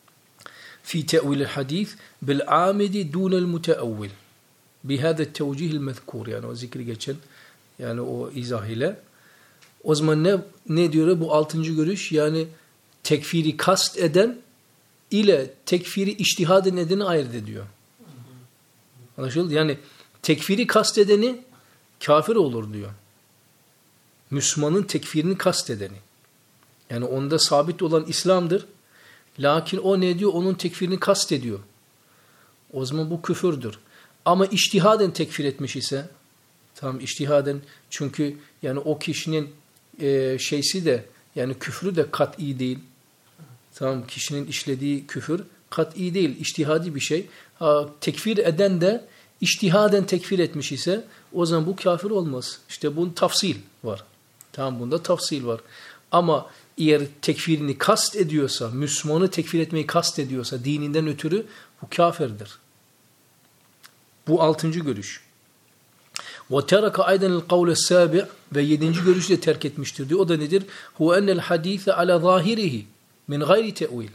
Fi te'vil'il hadis bil amidi dunel muteavvil. Bihâde tevcihil mezkur. Yani o zikri geçen yani o izah ile. O zaman ne, ne diyor bu altıncı görüş? Yani tekfiri kast eden ile tekfiri içtihad edeni ayırt ediyor. Anlaşıldı? Yani tekfiri kast edeni kafir olur diyor. Müslümanın tekfirini kastedeni. Yani onda sabit olan İslam'dır. Lakin o ne diyor? Onun tekfirini kastediyor. O zaman bu küfürdür. Ama içtihaden tekfir etmiş ise tam içtihaden çünkü yani o kişinin e, şeysi de yani küfrü de kat'i değil. Tamam kişinin işlediği küfür kat'i değil. İçtihadi bir şey. Ha, tekfir eden de içtihaden tekfir etmiş ise o zaman bu kafir olmaz. İşte bunun tafsil var. Tamam bunda tafsil var. Ama eğer tekfirini kast ediyorsa, Müslümanı tekfir etmeyi kast ediyorsa dininden ötürü bu kafirdir. Bu altıncı görüş. وَتَرَكَ اَيْدًا الْقَوْلَ السَّابِعِ ve yedinci görüşü de terk etmiştir diyor. O da nedir? هُوَ اَنَّ الْحَد۪يثَ عَلَى ظَاهِرِهِ مِنْ غَيْرِ تَعْوِيلٍ.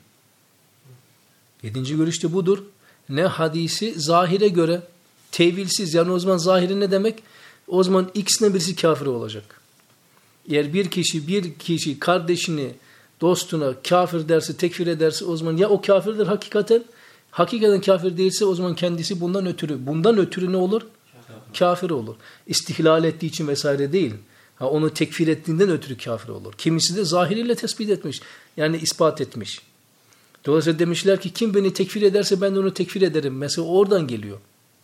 Yedinci görüş de budur. Ne hadisi zahire göre tevilsiz yani o zaman zahiri ne demek? O zaman ikisine birisi kafir olacak. Eğer bir kişi bir kişi kardeşini dostuna kafir derse tekfir ederse o zaman ya o kafirdir hakikaten Hakikaten kafir değilse o zaman kendisi bundan ötürü. Bundan ötürü ne olur? Kafir olur. İstihlal ettiği için vesaire değil. Ha, onu tekfir ettiğinden ötürü kafir olur. Kimisi de zahiriyle tespit etmiş. Yani ispat etmiş. Dolayısıyla demişler ki kim beni tekfir ederse ben de onu tekfir ederim. Mesela oradan geliyor.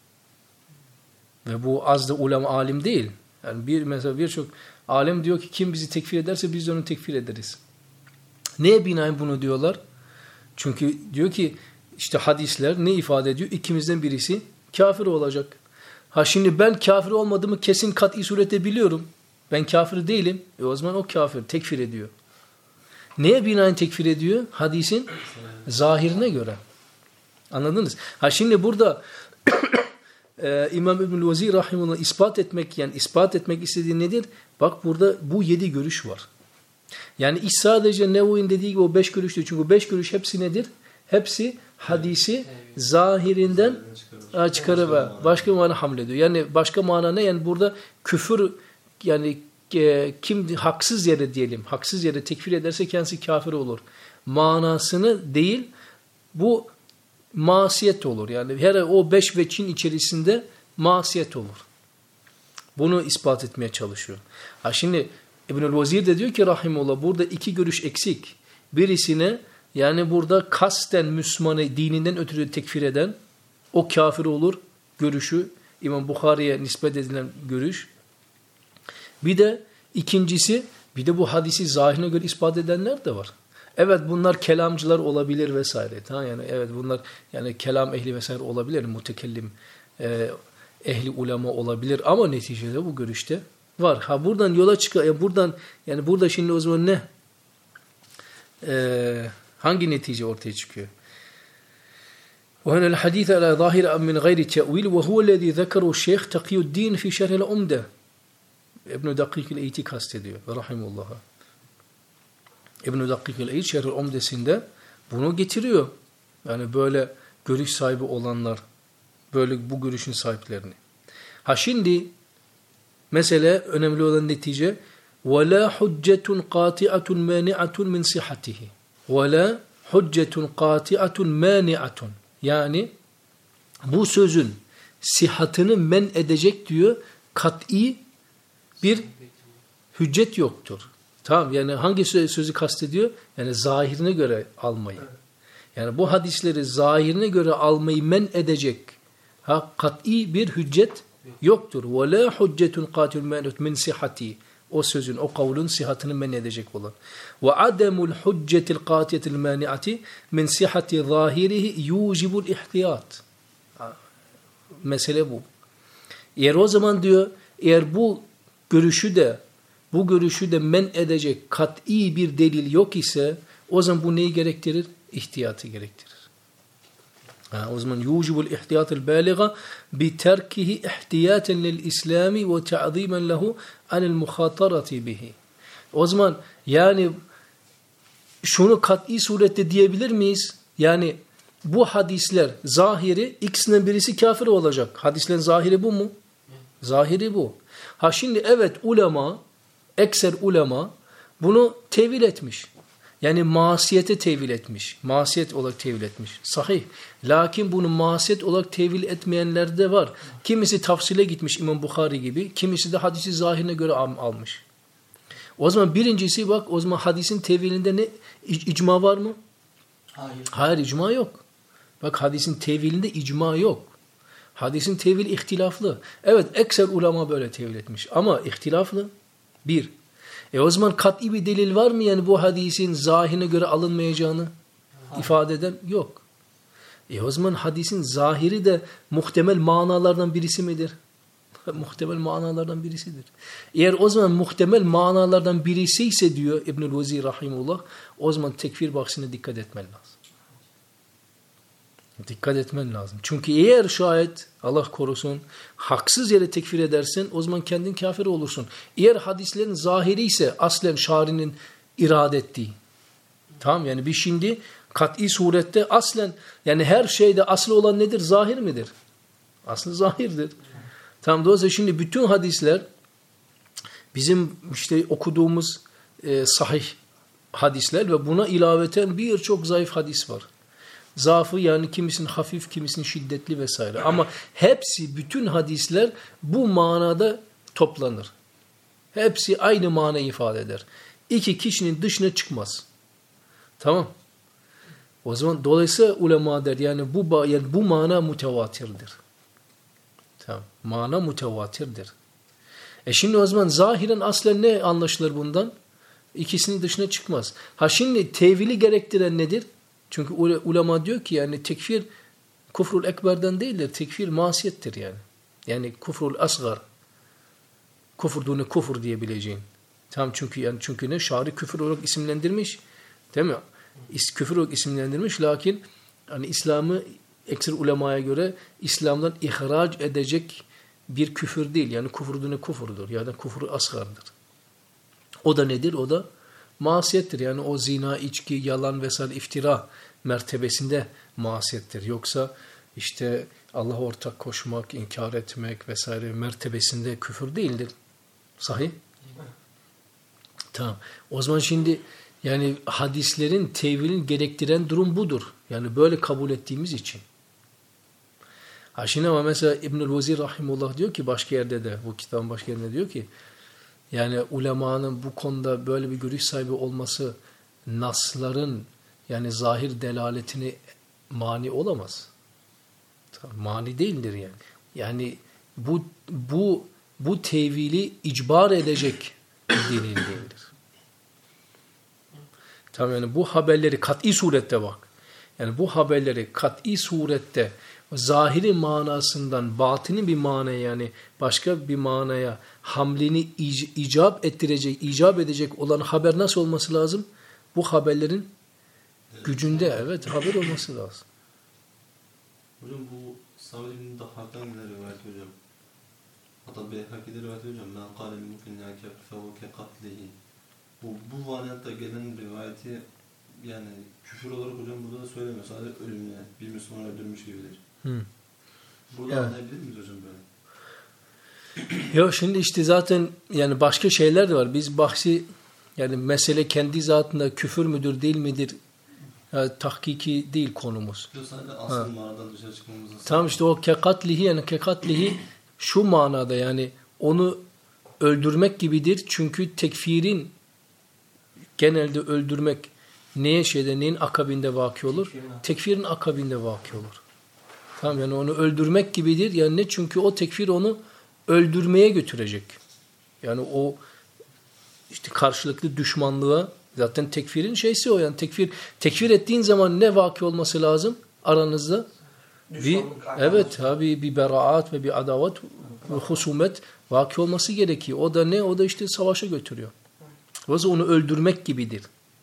Ve bu az da ulema alim değil. Yani bir mesela birçok alim diyor ki kim bizi tekfir ederse biz de onu tekfir ederiz. Neye binaen bunu diyorlar? Çünkü diyor ki işte hadisler ne ifade ediyor? İkimizden birisi kafir olacak. Ha şimdi ben kafir olmadığımı kesin kat'i surette biliyorum. Ben kafir değilim. E o zaman o kafir tekfir ediyor. Neye binaen tekfir ediyor? Hadisin zahirine göre. Anladınız? Ha şimdi burada e, İmam İbnül Vezir rahimehullah ispat etmek yani ispat etmek istediği nedir? Bak burada bu yedi görüş var. Yani iş sadece Nevevi'nin dediği gibi o beş görüştür. Çünkü o beş görüş hepsi nedir? Hepsi hadisi zahirinden çıkarı ve başka mana hamlediyor. Yani başka mana ne? Yani burada küfür yani e, kim haksız yere diyelim, haksız yere tekfir ederse kendisi kafir olur. Manasını değil, bu masiyet olur. Yani her o beş veçin içerisinde masiyet olur. Bunu ispat etmeye çalışıyor. Ha şimdi İbnül Vezir de diyor ki rahimullah burada iki görüş eksik. Birisine yani burada kasten Müslümanı dininden ötürü tekfir eden o kafir olur görüşü. İmam Bukhari'ye nispet edilen görüş. Bir de ikincisi bir de bu hadisi zahirine göre ispat edenler de var. Evet bunlar kelamcılar olabilir vesaire. Ha yani evet bunlar yani kelam ehli vesaire olabilir. Mutekellim e, ehli ulema olabilir ama neticede bu görüşte var. Ha buradan yola çıkıyor. Yani buradan yani burada şimdi o zaman ne? Ee, hangi netice ortaya çıkıyor? وهنا الحديث على ظاهر من غير تأويل وهو الذي ذكره الشيخ تقي الدين في شرح العمدة İbn-i Dakik el-Eyd'i kastediyor rahimullah'a. İbn-i Dakik el-Eyd Şerh-i Umdesinde bunu getiriyor. Yani böyle görüş sahibi olanlar, böyle bu görüşün sahiplerini. Ha şimdi mesele önemli olan netice وَلَا حُجَّةٌ قَاطِعَةٌ مَانِعَةٌ مِنْ صِحَّتِهِ وَلَا حُجَّةٌ قَاطِعَةٌ مَانِعَةٌ yani bu sözün sihatını men edecek diyor kat'i bir hüccet yoktur. Tamam yani hangi sözü kastediyor? Yani zahirine göre almayı. Yani bu hadisleri zahirine göre almayı men edecek ha kat'i bir hüccet yoktur. وَلَا حُجَّةٌ قَاطِعٌ مَانِعَةٌ مِنْ صِحَّتِهِ o sözün, o kavlun sihatını men edecek olan. وَعَدَمُ الْحُجَّةِ الْقَاطِعَةِ الْمَانِعَةِ مِنْ صِحَةِ ظَاهِرِهِ يُوجِبُ الْاِحْتِيَاطِ mesele bu. Eğer o zaman diyor, eğer bu görüşü de bu görüşü de men edecek kat'i bir delil yok ise o zaman bu neyi gerektirir? İhtiyatı gerektirir. Ha, o zaman yucibul ihtiyatul baliga bi terkihi ihtiyaten lil İslami ve ta'zimen lehu anil muhatarati bihi. O zaman yani şunu kat'i surette diyebilir miyiz? Yani bu hadisler zahiri ikisinden birisi kafir olacak. Hadislerin zahiri bu mu? Zahiri bu. Ha şimdi evet ulema, ekser ulema bunu tevil etmiş. Yani masiyete tevil etmiş. Masiyet olarak tevil etmiş. Sahih. Lakin bunu masiyet olarak tevil etmeyenler de var. Kimisi tafsile gitmiş İmam Bukhari gibi. Kimisi de hadisi zahirine göre almış. O zaman birincisi bak o zaman hadisin tevilinde ne? İcma var mı? Hayır. Hayır icma yok. Bak hadisin tevilinde icma yok. Hadisin tevil ihtilaflı. Evet ekser ulema böyle tevil etmiş. Ama ihtilaflı. Bir. E o zaman kat'i bir delil var mı yani bu hadisin zahirine göre alınmayacağını Hayır. ifade eden? Yok. E o zaman hadisin zahiri de muhtemel manalardan birisi midir? Muhtemel manalardan birisidir. Eğer o zaman muhtemel manalardan birisi ise diyor İbnül Vezir rahimullah o zaman tekfir bahsine dikkat etmen lazım. Dikkat etmen lazım. Çünkü eğer şayet Allah korusun haksız yere tekfir edersen o zaman kendin kafir olursun. Eğer hadislerin zahiri ise aslen şarinin irade ettiği. Tamam yani biz şimdi kat'i surette aslen yani her şeyde aslı olan nedir? Zahir midir? Aslı zahirdir. Tamam dolayısıyla şimdi bütün hadisler bizim işte okuduğumuz e, sahih hadisler ve buna ilaveten birçok zayıf hadis var. Zaafı yani kimisinin hafif, kimisinin şiddetli vesaire. Ama hepsi, bütün hadisler bu manada toplanır. Hepsi aynı mana ifade eder. İki kişinin dışına çıkmaz. Tamam. O zaman dolayısıyla ulema der yani bu yani bu mana mütevatirdir. Tamam. Mana mütevatirdir. E şimdi o zaman zahiren aslen ne anlaşılır bundan? İkisinin dışına çıkmaz. Ha şimdi tevili gerektiren nedir? Çünkü ulema diyor ki yani tekfir kufrul ekberden değildir. Tekfir masiyettir yani. Yani kufrul asgar. Kufur dune kufur diyebileceğin. Tamam çünkü yani çünkü ne? Şari küfür olarak isimlendirmiş. Değil mi? Küfür olarak isimlendirmiş. Lakin hani İslam'ı ekser ulemaya göre İslam'dan ihraç edecek bir küfür değil. Yani kufur dune kufurdur. Yani kufur asgardır. O da nedir? O da masiyettir. Yani o zina, içki, yalan vesaire iftira mertebesinde masiyettir. Yoksa işte Allah'a ortak koşmak, inkar etmek vesaire mertebesinde küfür değildir. Sahih? Tamam. O zaman şimdi yani hadislerin tevilini gerektiren durum budur. Yani böyle kabul ettiğimiz için. Ha şimdi ama mesela İbnül Vezir Rahimullah diyor ki başka yerde de bu kitabın başka yerinde diyor ki yani ulemanın bu konuda böyle bir görüş sahibi olması nasların yani zahir delaletini mani olamaz. Mani değildir yani. Yani bu bu bu tevili icbar edecek bir delil değildir. Tamam yani bu haberleri kat'i surette bak. Yani bu haberleri kat'i surette zahiri manasından batini bir manaya yani başka bir manaya hamlini ic icap ettirecek, icap edecek olan haber nasıl olması lazım? Bu haberlerin gücünde evet haber olması lazım. Hocam bu Samed ibn Dahhak'tan gelen rivayet hocam. Hatta Beyhaki'de rivayet hocam. Men kâle mümkün yâkef fevuke katlihi. Bu, bu varyatta gelen rivayeti yani küfür olarak hocam burada da söylemiyor. Sadece ölümüne bir Müslüman öldürmüş gibidir. Hmm. Burada evet. Anlayabilir miyiz hocam böyle? Yok şimdi işte zaten yani başka şeyler de var. Biz bahsi yani mesele kendi zatında küfür müdür değil midir? Yani, tahkiki değil konumuz. Sadece asıl manadan dışarı çıkmamızı tamam işte o kekatlihi yani kekatlihi şu manada yani onu öldürmek gibidir. Çünkü tekfirin genelde öldürmek neye şeyde neyin akabinde vaki olur? Tekfirin akabinde vaki olur. Tamam yani onu öldürmek gibidir. Yani ne? Çünkü o tekfir onu öldürmeye götürecek. Yani o işte karşılıklı düşmanlığa zaten tekfirin şeysi o yani tekfir tekfir ettiğin zaman ne vaki olması lazım aranızda? Bir, evet tabi bir beraat ve bir adavet ve husumet vaki olması gerekiyor. O da ne? O da işte savaşa götürüyor. O zaman onu öldürmek gibidir.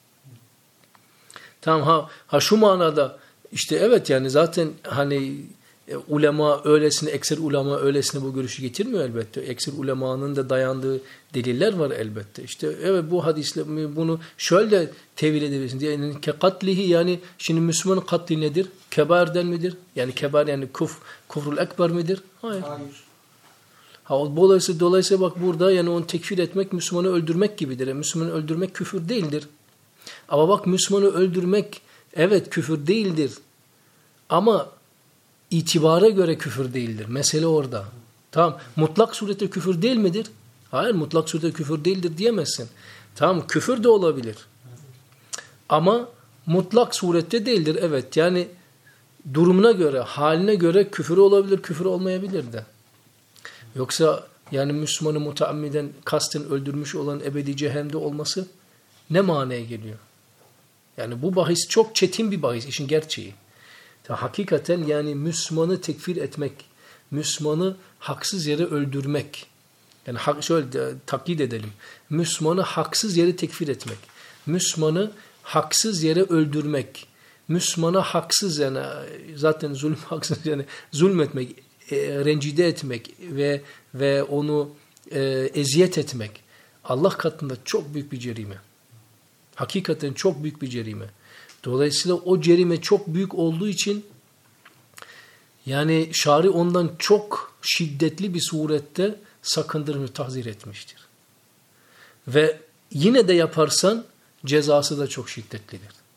Tamam ha, ha şu manada işte evet yani zaten hani e, ulema öylesine, ekser ulema öylesine bu görüşü getirmiyor elbette. Ekser ulemanın da dayandığı deliller var elbette. İşte evet bu hadisle bunu şöyle tevil edebilirsin. Yani katlihi yani şimdi Müslümanın katli nedir? Kebairden midir? Yani kebair yani kuf, kufrul ekber midir? Hayır. Hayır. Ha, dolayısıyla, dolayısıyla bak burada yani onu tekfir etmek Müslümanı öldürmek gibidir. Yani Müslümanı öldürmek küfür değildir. Ama bak Müslümanı öldürmek evet küfür değildir. Ama itibara göre küfür değildir. Mesele orada. Tamam. Mutlak surette küfür değil midir? Hayır. Mutlak surette küfür değildir diyemezsin. Tamam. Küfür de olabilir. Ama mutlak surette değildir. Evet. Yani durumuna göre, haline göre küfür olabilir, küfür olmayabilir de. Yoksa yani Müslümanı mutaammiden kasten öldürmüş olan ebedi cehennemde olması ne manaya geliyor? Yani bu bahis çok çetin bir bahis, işin gerçeği. Ta, hakikaten yani Müslümanı tekfir etmek, Müslümanı haksız yere öldürmek, yani hak, şöyle de, takyit edelim, Müslümanı haksız yere tekfir etmek, Müslümanı haksız yere öldürmek, Müslümana haksız yani zaten zulüm haksız yani zulmetmek, e, rencide etmek ve ve onu e, eziyet etmek Allah katında çok büyük bir cerime. Hakikaten çok büyük bir cerime. Dolayısıyla o cerime çok büyük olduğu için yani şari ondan çok şiddetli bir surette sakındırmış, tahzir etmiştir. Ve yine de yaparsan cezası da çok şiddetlidir.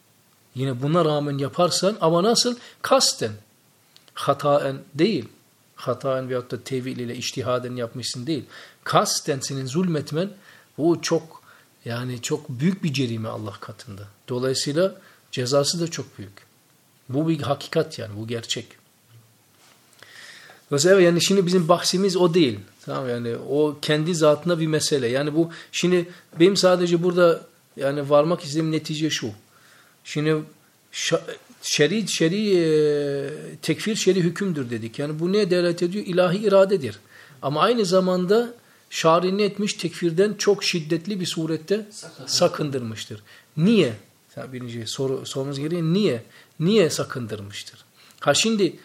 Yine buna rağmen yaparsan ama nasıl? Kasten. Hataen değil. Hataen veyahut da tevil ile içtihaden yapmışsın değil. Kasten senin zulmetmen bu çok yani çok büyük bir cerime Allah katında. Dolayısıyla cezası da çok büyük. Bu bir hakikat yani bu gerçek. Mesela yani şimdi bizim bahsimiz o değil. Tamam yani o kendi zatına bir mesele. Yani bu şimdi benim sadece burada yani varmak istediğim netice şu. Şimdi şer'i şer'i e, tekfir şer'i hükümdür dedik. Yani bu neye delalet ediyor? İlahi iradedir. Ama aynı zamanda şari ne etmiş? Tekfirden çok şiddetli bir surette sakındırmıştır. Niye? Birinci soru sorumuz gereği niye? Niye sakındırmıştır? Ha şimdi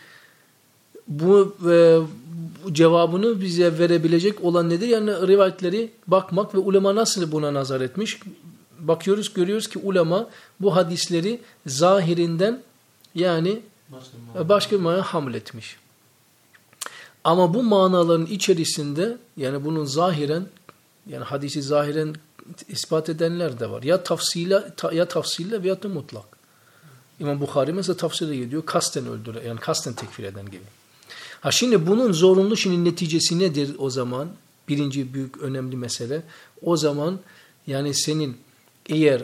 bu, e, bu cevabını bize verebilecek olan nedir? Yani rivayetleri bakmak ve ulema nasıl buna nazar etmiş? Bakıyoruz, görüyoruz ki ulema bu hadisleri zahirinden yani başka bir manaya hamletmiş. Ama bu manaların içerisinde yani bunun zahiren yani hadisi zahiren ispat edenler de var. Ya tafsile ya tafsille veya da mutlak. İmam Bukhari mesela tafsile gidiyor. Kasten öldüren yani kasten tekfir eden gibi. Ha şimdi bunun zorunlu şimdi neticesi nedir o zaman? Birinci büyük önemli mesele. O zaman yani senin eğer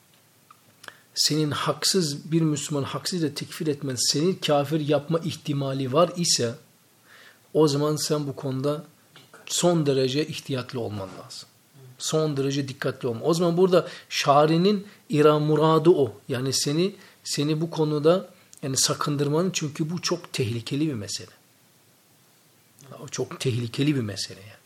senin haksız bir Müslüman haksız da tekfir etmen senin kafir yapma ihtimali var ise o zaman sen bu konuda son derece ihtiyatlı olman lazım. Son derece dikkatli olman. O zaman burada şarinin ira muradı o. Yani seni seni bu konuda yani sakındırmanın çünkü bu çok tehlikeli bir mesele. O çok tehlikeli bir mesele yani.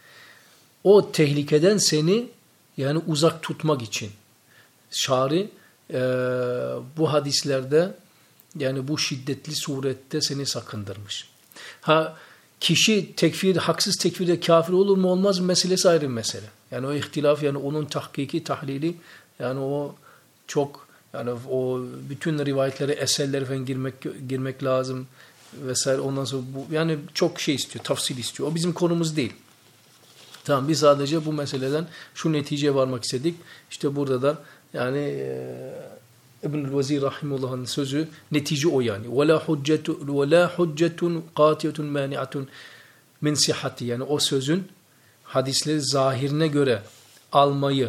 O tehlikeden seni yani uzak tutmak için şari e, bu hadislerde yani bu şiddetli surette seni sakındırmış. Ha kişi tekfir, haksız tekfirde kafir olur mu olmaz mı meselesi ayrı bir mesele. Yani o ihtilaf yani onun tahkiki, tahlili yani o çok yani o bütün rivayetlere, eserlere falan girmek girmek lazım vesaire. Ondan sonra bu yani çok şey istiyor, tafsil istiyor. O bizim konumuz değil. Tamam biz sadece bu meseleden şu neticeye varmak istedik. İşte burada da yani e, İbnül Vezir rahimullah'ın sözü netice o yani. وَلَا حُجَّةٌ وَلَا حُجَّةٌ قَاتِيَةٌ مَانِعَةٌ min sihhati yani o sözün hadisleri zahirine göre almayı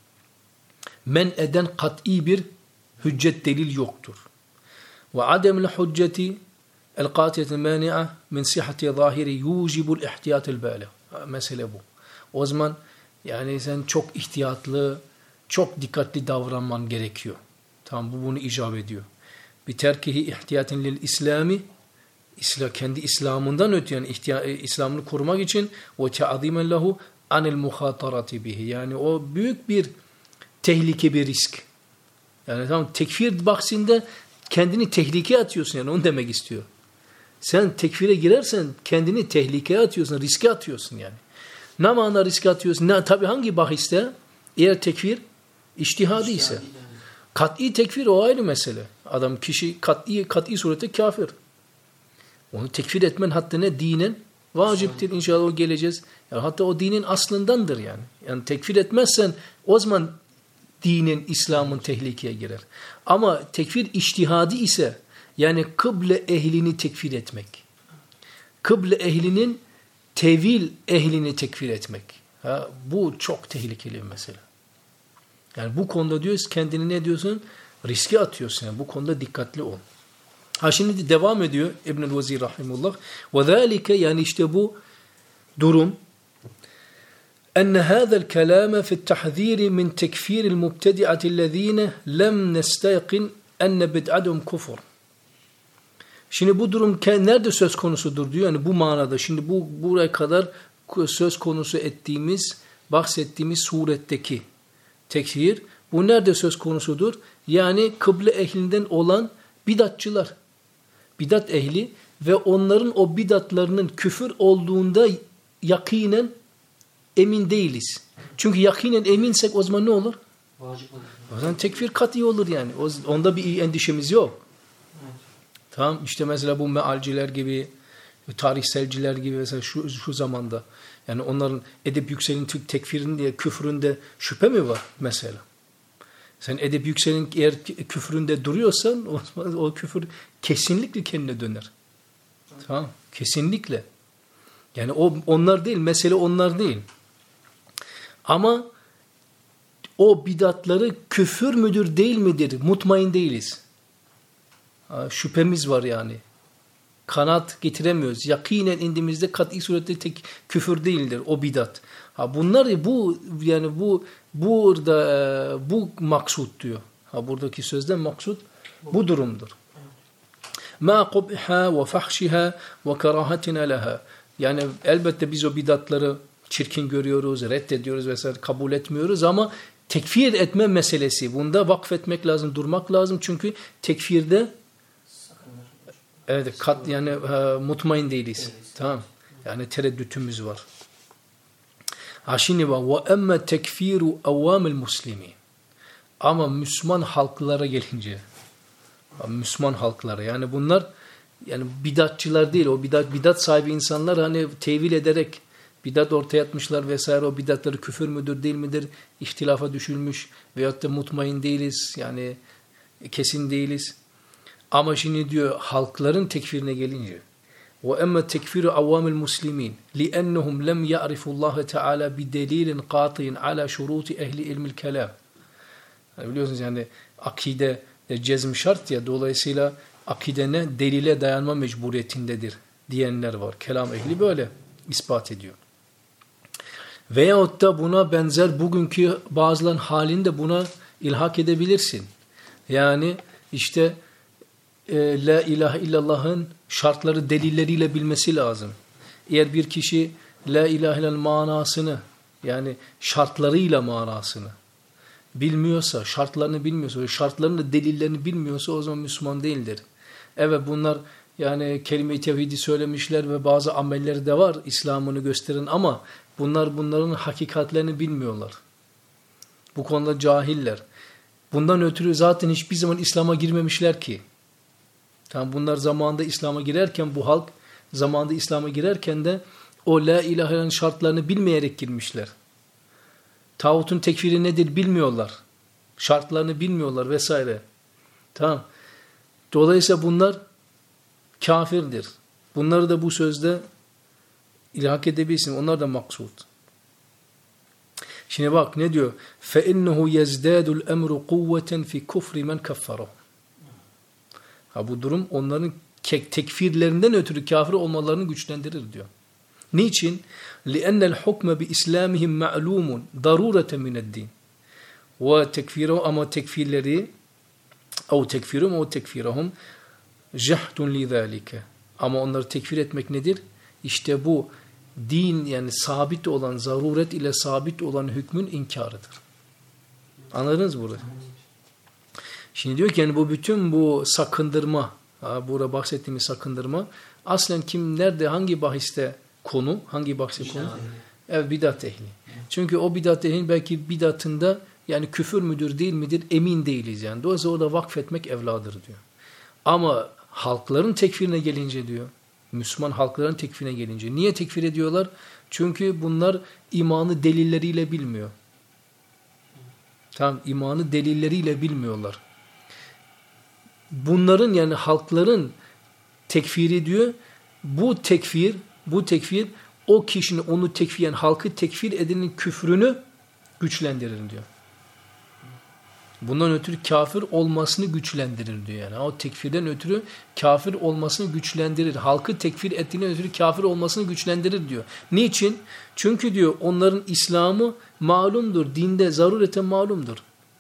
men eden kat'i bir hüccet delil yoktur. Ve adem'l hücceti el qatiyetul mani'a min sihhati zahiri yucibul ihtiyatul baligh. Mesele bu. O zaman yani sen çok ihtiyatlı, çok dikkatli davranman gerekiyor. Tamam bu bunu icap ediyor. Bi terkihi ihtiyatin lil İslami İslam kendi İslam'ından öte yani İslam'ını korumak için ve ta'zimen lehu anil muhatarati bihi. Yani o büyük bir tehlike bir risk. Yani tamam tekfir bahsinde kendini tehlikeye atıyorsun yani onu demek istiyor. Sen tekfire girersen kendini tehlikeye atıyorsun, riske atıyorsun yani. Ne manada riske atıyorsun? Ne, tabii hangi bahiste? Eğer tekfir içtihadi ise. Kat'i tekfir o ayrı mesele. Adam kişi kat'i kat'i surette kafir. Onu tekfir etmen hatta ne dinen vaciptir. İnşallah o geleceğiz. Yani hatta o dinin aslındandır yani. Yani tekfir etmezsen o zaman dinin, İslam'ın tehlikeye girer. Ama tekfir içtihadi ise yani kıble ehlini tekfir etmek. Kıble ehlinin tevil ehlini tekfir etmek. Ha, bu çok tehlikeli bir mesele. Yani bu konuda diyoruz kendini ne diyorsun? Riske atıyorsun. Yani bu konuda dikkatli ol. Ha şimdi devam ediyor İbnül Vezir rahimullah. Ve zâlike yani işte bu durum أن هذا الكلام في التحذير من تكفير المبتدعة الذين لم نستيقن أن بدعتهم كفر. Şimdi bu durum nerede söz konusudur diyor. Yani bu manada şimdi bu buraya kadar söz konusu ettiğimiz, bahsettiğimiz suretteki tekfir bu nerede söz konusudur? Yani kıble ehlinden olan bidatçılar. Bidat ehli ve onların o bidatlarının küfür olduğunda yakinen emin değiliz. Çünkü yakinen eminsek o zaman ne olur? Vacip olur. O zaman tekfir kat'i olur yani. Onda bir endişemiz yok. Evet. Tamam işte mesela bu mealciler gibi, tarihselciler gibi mesela şu, şu zamanda yani onların edip yükselen tekfirin diye küfründe şüphe mi var mesela? Sen edep yükselin eğer küfründe duruyorsan o, o küfür kesinlikle kendine döner. Tamam. Kesinlikle. Yani o onlar değil. Mesele onlar değil. Ama o bidatları küfür müdür değil midir? Mutmain değiliz. Ha, şüphemiz var yani. Kanat getiremiyoruz. Yakinen indimizde kat'i surette tek küfür değildir o bidat. Ha bunlar bu yani bu burada bu maksut diyor. Ha buradaki sözden maksut bu durumdur. Ma qubha ve fahşiha ve karahatina laha. Yani elbette biz o bidatları çirkin görüyoruz, reddediyoruz vesaire kabul etmiyoruz ama tekfir etme meselesi. Bunda vakfetmek lazım, durmak lazım çünkü tekfirde evet kat yani e, mutmain değiliz. Evet. Tamam. Yani tereddütümüz var. Ha şimdi bak ve emme tekfiru avamil muslimin. Ama Müslüman halklara gelince Müslüman halklara yani bunlar yani bidatçılar değil. O bidat bidat sahibi insanlar hani tevil ederek bidat ortaya atmışlar vesaire. O bidatları küfür müdür değil midir? İhtilafa düşülmüş veyahut da mutmain değiliz. Yani kesin değiliz. Ama şimdi diyor halkların tekfirine gelince وَاَمَّا تَكْفِرُ عَوَامِ الْمُسْلِمِينَ لِأَنَّهُمْ لَمْ يَعْرِفُوا اللّٰهَ تَعَالَى بِدَلِيلٍ قَاطِعٍ عَلَى شُرُوطِ اَهْلِ اِلْمِ الْكَلَامِ yani biliyorsunuz yani akide cezm şart ya dolayısıyla akide ne? Delile dayanma mecburiyetindedir diyenler var. Kelam ehli böyle ispat ediyor. Veyahut da buna benzer bugünkü bazıların halinde buna ilhak edebilirsin. Yani işte e, La ilahe illallah'ın şartları delilleriyle bilmesi lazım. Eğer bir kişi La ilahe illallah'ın manasını yani şartlarıyla manasını bilmiyorsa, şartlarını bilmiyorsa, şartlarını da delillerini bilmiyorsa o zaman Müslüman değildir. Evet bunlar yani kelime-i tevhidi söylemişler ve bazı amelleri de var İslam'ını gösteren ama bunlar bunların hakikatlerini bilmiyorlar. Bu konuda cahiller. Bundan ötürü zaten hiçbir zaman İslam'a girmemişler ki. Tamam, bunlar zamanında İslam'a girerken bu halk zamanında İslam'a girerken de o la ilahe'nin şartlarını bilmeyerek girmişler. Tağutun tekfiri nedir bilmiyorlar. Şartlarını bilmiyorlar vesaire. Tamam. Dolayısıyla bunlar kafirdir. Bunları da bu sözde ilhak edebilirsin. Onlar da maksud. Şimdi bak ne diyor? فَاِنَّهُ يَزْدَادُ الْاَمْرُ قُوَّةً فِي كُفْرِ مَنْ كَفَّرَهُ. Ha bu durum onların tekfirlerinden ötürü kafir olmalarını güçlendirir diyor. Niçin? لِأَنَّ الْحُكْمَ بِإِسْلَامِهِمْ مَعْلُومٌ ضَرُورَةً مِنَ الدِّينِ. Ve tekfiru ama tekfirleri o tekfirum o tekfirahum cehdun lidâlike. Ama onları tekfir etmek nedir? İşte bu din yani sabit olan, zaruret ile sabit olan hükmün inkarıdır. Anladınız mı burada? Şimdi diyor ki yani bu bütün bu sakındırma, ha, burada bahsettiğimiz sakındırma aslen kim, nerede, hangi bahiste konu, hangi bahiste konu? Evet, bidat ehli. Çünkü o bidat ehli belki bidatında yani küfür müdür değil midir emin değiliz yani. Dolayısıyla orada vakfetmek evladır diyor. Ama halkların tekfirine gelince diyor, Müslüman halkların tekfirine gelince niye tekfir ediyorlar? Çünkü bunlar imanı delilleriyle bilmiyor. Tamam, imanı delilleriyle bilmiyorlar. Bunların yani halkların tekfiri diyor. Bu tekfir, bu tekfir o kişinin onu tekfiren halkı tekfir edenin küfrünü güçlendirir diyor. Bundan ötürü kafir olmasını güçlendirir diyor yani. O tekfirden ötürü kafir olmasını güçlendirir. Halkı tekfir ettiğine ötürü kafir olmasını güçlendirir diyor. Niçin? Çünkü diyor onların İslam'ı malumdur. Dinde zarureten malumdur.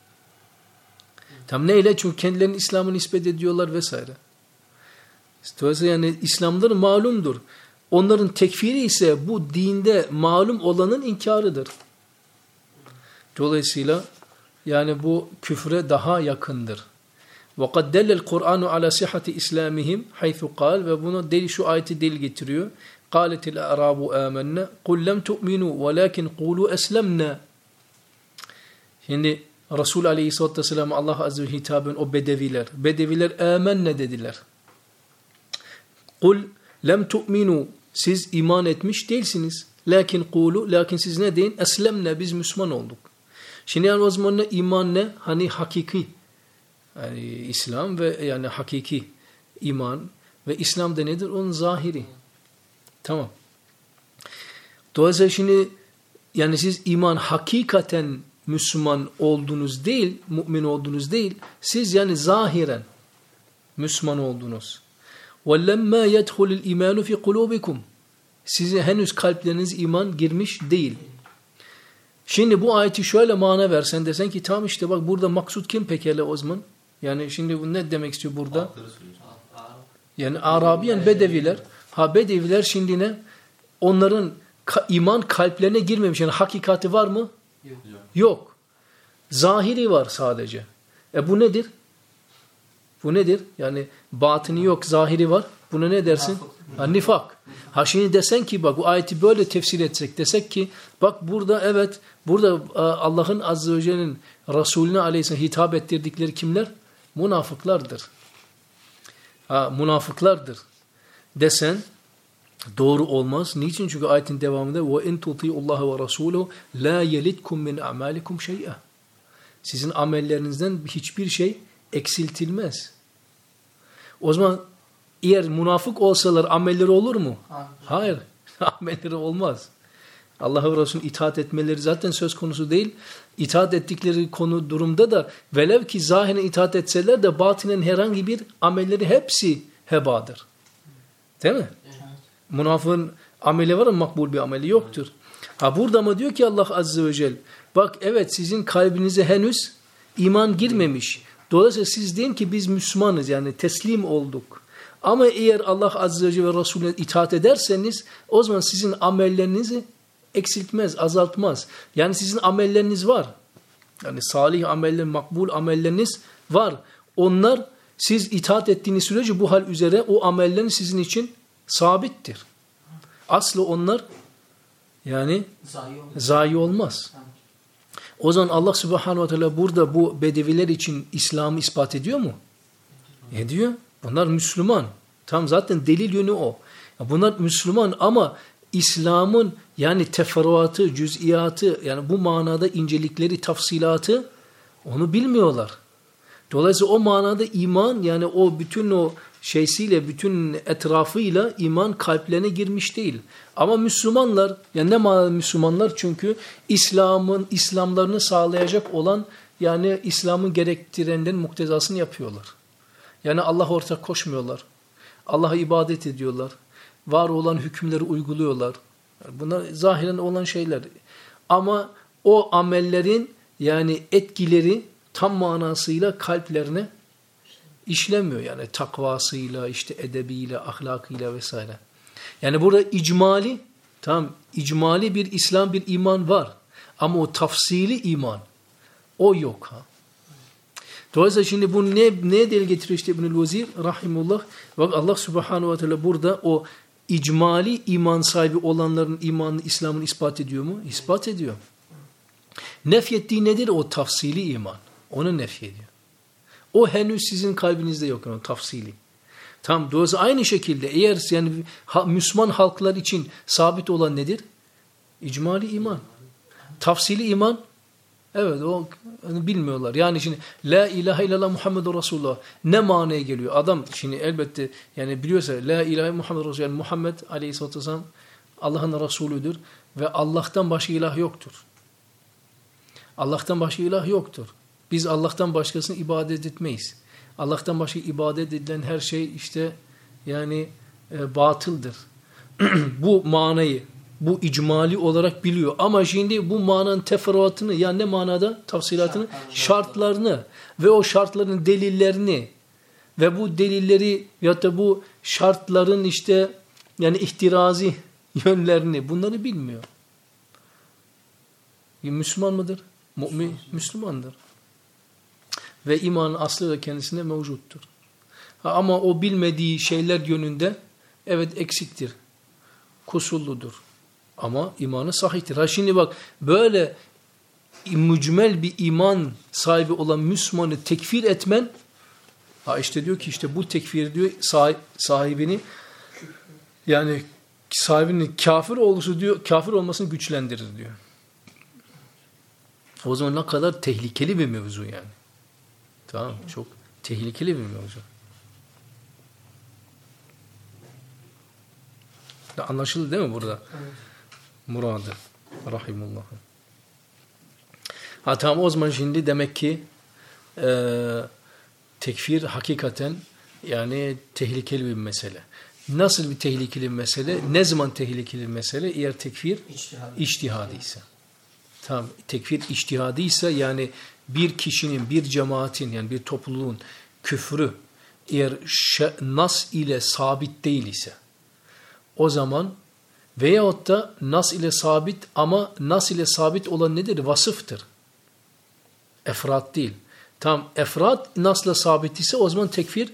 Tam neyle? Çünkü kendilerinin İslam'ı nispet ediyorlar vesaire. Dolayısıyla yani İslam'ları malumdur. Onların tekfiri ise bu dinde malum olanın inkarıdır. Dolayısıyla yani bu küfre daha yakındır. وَقَدْ دَلَّ الْقُرْآنُ عَلَى صِحَةِ إِسْلَامِهِمْ حَيْثُ قَالَ ve bunu deli şu ayeti delil getiriyor. قَالَتِ الْأَعْرَابُ آمَنَّا قُلْ لَمْ تُؤْمِنُوا وَلَكِنْ قُولُوا أَسْلَمْنَا. Şimdi Resul Aleyhisselatü Vesselam Allah Azze ve hitaben o bedeviler. Bedeviler آمَنَّا dediler. قُلْ لَمْ تُؤْمِنُوا siz iman etmiş değilsiniz. Lakin قُولُوا lakin siz ne deyin? أَسْلَمْنَا biz Müslüman olduk. Şimdi yani o zaman ne? İman ne? Hani hakiki. Yani İslam ve yani hakiki iman ve İslam da nedir? Onun zahiri. Tamam. Dolayısıyla şimdi yani siz iman hakikaten Müslüman olduğunuz değil, mümin olduğunuz değil, siz yani zahiren Müslüman oldunuz. وَلَمَّا يَدْخُلِ الْاِيمَانُ فِي قُلُوبِكُمْ Size henüz kalpleriniz iman girmiş değil. Şimdi bu ayeti şöyle mana versen, desen ki tam işte bak burada maksut kim pekala o zaman? Yani şimdi bu ne demek istiyor burada? Yani Arabiyen Bedeviler. Ha Bedeviler şimdi ne? Onların ka iman kalplerine girmemiş. Yani hakikati var mı? Yok. Yok. Zahiri var sadece. E bu nedir? Bu nedir? Yani batını yok, zahiri var. Buna ne dersin? Ha, nifak. Ha şimdi desen ki bak bu ayeti böyle tefsir etsek, desek ki bak burada evet, burada Allah'ın Azze ve Celle'nin Resulüne Aleyhisselam hitap ettirdikleri kimler? Münafıklardır. Ha, münafıklardır desen doğru olmaz. Niçin? Çünkü ayetin devamında وَاِنْ تُطِيُوا اللّٰهَ وَرَسُولُهُ لَا يَلِدْكُمْ مِنْ اَعْمَالِكُمْ شَيْئًا Sizin amellerinizden hiçbir şey eksiltilmez. O zaman eğer münafık olsalar amelleri olur mu? Hayır. Hayır. Amelleri olmaz. Allah'a ve Resulüne itaat etmeleri zaten söz konusu değil. İtaat ettikleri konu durumda da velev ki zahiren itaat etseler de batinen herhangi bir amelleri hepsi hebadır. Değil mi? Evet. Münafığın ameli var ama makbul bir ameli yoktur. Ha burada mı diyor ki Allah Azze ve Celle bak evet sizin kalbinize henüz iman girmemiş. Dolayısıyla siz deyin ki biz Müslümanız yani teslim olduk. Ama eğer Allah Azze ve Celle ve Resulüne itaat ederseniz o zaman sizin amellerinizi eksiltmez, azaltmaz. Yani sizin amelleriniz var. Yani salih ameller, makbul amelleriniz var. Onlar siz itaat ettiğiniz sürece bu hal üzere o amellerin sizin için sabittir. Aslı onlar yani Zayi olmaz. zayi olmaz. Tamam. O zaman Allah Subhanahu ve Teala burada bu bedeviler için İslam'ı ispat ediyor mu? Ediyor. Bunlar Müslüman. Tam zaten delil yönü o. Bunlar Müslüman ama İslam'ın yani teferruatı, cüz'iyatı yani bu manada incelikleri, tafsilatı onu bilmiyorlar. Dolayısıyla o manada iman yani o bütün o şeysiyle, bütün etrafıyla iman kalplerine girmiş değil. Ama Müslümanlar, yani ne manada Müslümanlar? Çünkü İslam'ın, İslamlarını sağlayacak olan yani İslam'ın gerektirenlerin muktezasını yapıyorlar. Yani Allah'a ortak koşmuyorlar. Allah'a ibadet ediyorlar. Var olan hükümleri uyguluyorlar. Bunlar zahiren olan şeyler. Ama o amellerin yani etkileri tam manasıyla kalplerine işlemiyor. Yani takvasıyla, işte edebiyle, ahlakıyla vesaire. Yani burada icmali, tam icmali bir İslam, bir iman var. Ama o tafsili iman, o yok ha. Dolayısıyla şimdi bu ne, neye delil getiriyor işte İbnül Vezir rahimullah. Bak Allah Subhanahu ve Teala burada o icmali iman sahibi olanların imanını, İslam'ını ispat ediyor mu? İspat ediyor. Nefyettiği nedir? O tafsili iman. Onu nefyediyor. O henüz sizin kalbinizde yok. Yani o tafsili. Tam dolayısıyla aynı şekilde eğer yani ha, Müslüman halklar için sabit olan nedir? İcmali iman. Tafsili iman evet o yani bilmiyorlar. Yani şimdi la ilahe illallah Muhammedur Resulullah ne manaya geliyor? Adam şimdi elbette yani biliyorsa la ilahe Muhammedur Resulullah yani Muhammed Aleyhisselatü Vesselam Allah'ın Resulüdür ve Allah'tan başka ilah yoktur. Allah'tan başka ilah yoktur. Biz Allah'tan başkasını ibadet etmeyiz. Allah'tan başka ibadet edilen her şey işte yani e, batıldır. Bu manayı bu icmali olarak biliyor. Ama şimdi bu mananın teferruatını yani ne manada tafsilatını şartlarını ve o şartların delillerini ve bu delilleri ya da bu şartların işte yani ihtirazi yönlerini bunları bilmiyor. Müslüman mıdır? Mümin Müslümandır. Ve imanın aslı da kendisine mevcuttur. Ha, ama o bilmediği şeyler yönünde evet eksiktir. Kusurludur. Ama imanı sahihtir. Ha şimdi bak böyle mücmel bir iman sahibi olan Müslümanı tekfir etmen ha işte diyor ki işte bu tekfir diyor sahibini yani sahibinin kafir olması diyor kafir olmasını güçlendirir diyor. O zaman ne kadar tehlikeli bir mevzu yani. Tamam, çok tehlikeli bir mevzu. Anlaşıldı değil mi burada? Evet. Muradı. Rahimullah. Ha tamam, o zaman şimdi demek ki e, tekfir hakikaten yani tehlikeli bir mesele. Nasıl bir tehlikeli bir mesele? Ne zaman tehlikeli bir mesele? Eğer tekfir İçtihadi. içtihadıysa. Tamam, tekfir içtihadıysa yani bir kişinin, bir cemaatin yani bir topluluğun küfrü eğer nas ile sabit değil ise o zaman veyahut da nas ile sabit ama nas ile sabit olan nedir? Vasıftır. Efrat değil. Tam efrat nasla sabit ise o zaman tekfir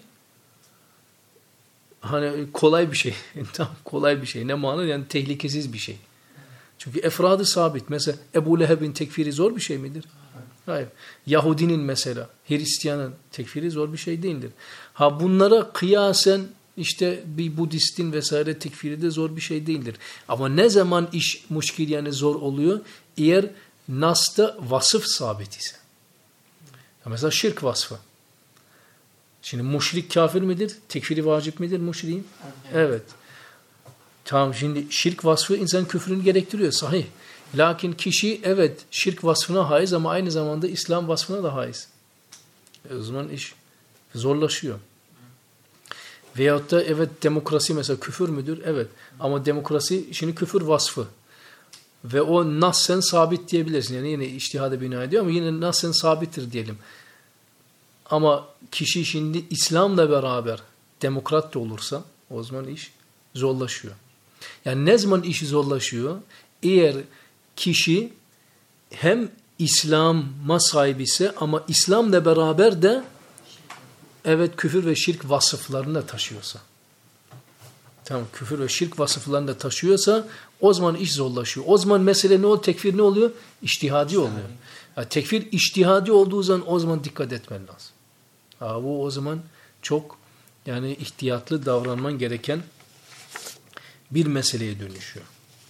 hani kolay bir şey. Tam kolay bir şey. Ne mana? Yani tehlikesiz bir şey. Çünkü efradı sabit. Mesela Ebu Leheb'in tekfiri zor bir şey midir? Hayır. Yahudinin mesela, Hristiyanın tekfiri zor bir şey değildir. Ha bunlara kıyasen işte bir Budistin vesaire tekfiri de zor bir şey değildir. Ama ne zaman iş muşkil yani zor oluyor? Eğer Nas'ta vasıf sabit ise. Mesela şirk vasfı. Şimdi müşrik kafir midir? Tekfiri vacip midir müşriğin? Evet. Tamam, şimdi şirk vasfı insan küfrünü gerektiriyor. Sahih. Lakin kişi evet şirk vasfına haiz ama aynı zamanda İslam vasfına da haiz. E o zaman iş zorlaşıyor. Veyahut da evet demokrasi mesela küfür müdür? Evet. Ama demokrasi şimdi küfür vasfı. Ve o nassen sabit diyebilirsin. Yani yine içtihada bina ediyor ama yine nassen sabittir diyelim. Ama kişi şimdi İslam'la beraber demokrat da olursa o zaman iş zorlaşıyor. Yani ne zaman iş zorlaşıyor? Eğer kişi hem İslam'a sahip ise ama İslam'la beraber de evet küfür ve şirk vasıflarını da taşıyorsa. Tamam, küfür ve şirk vasıflarını da taşıyorsa o zaman iş zorlaşıyor. O zaman mesele ne oluyor? Tekfir ne oluyor? İçtihadi oluyor. Yani tekfir içtihadi olduğu zaman o zaman dikkat etmen lazım. Ha, bu o zaman çok yani ihtiyatlı davranman gereken bir meseleye dönüşüyor.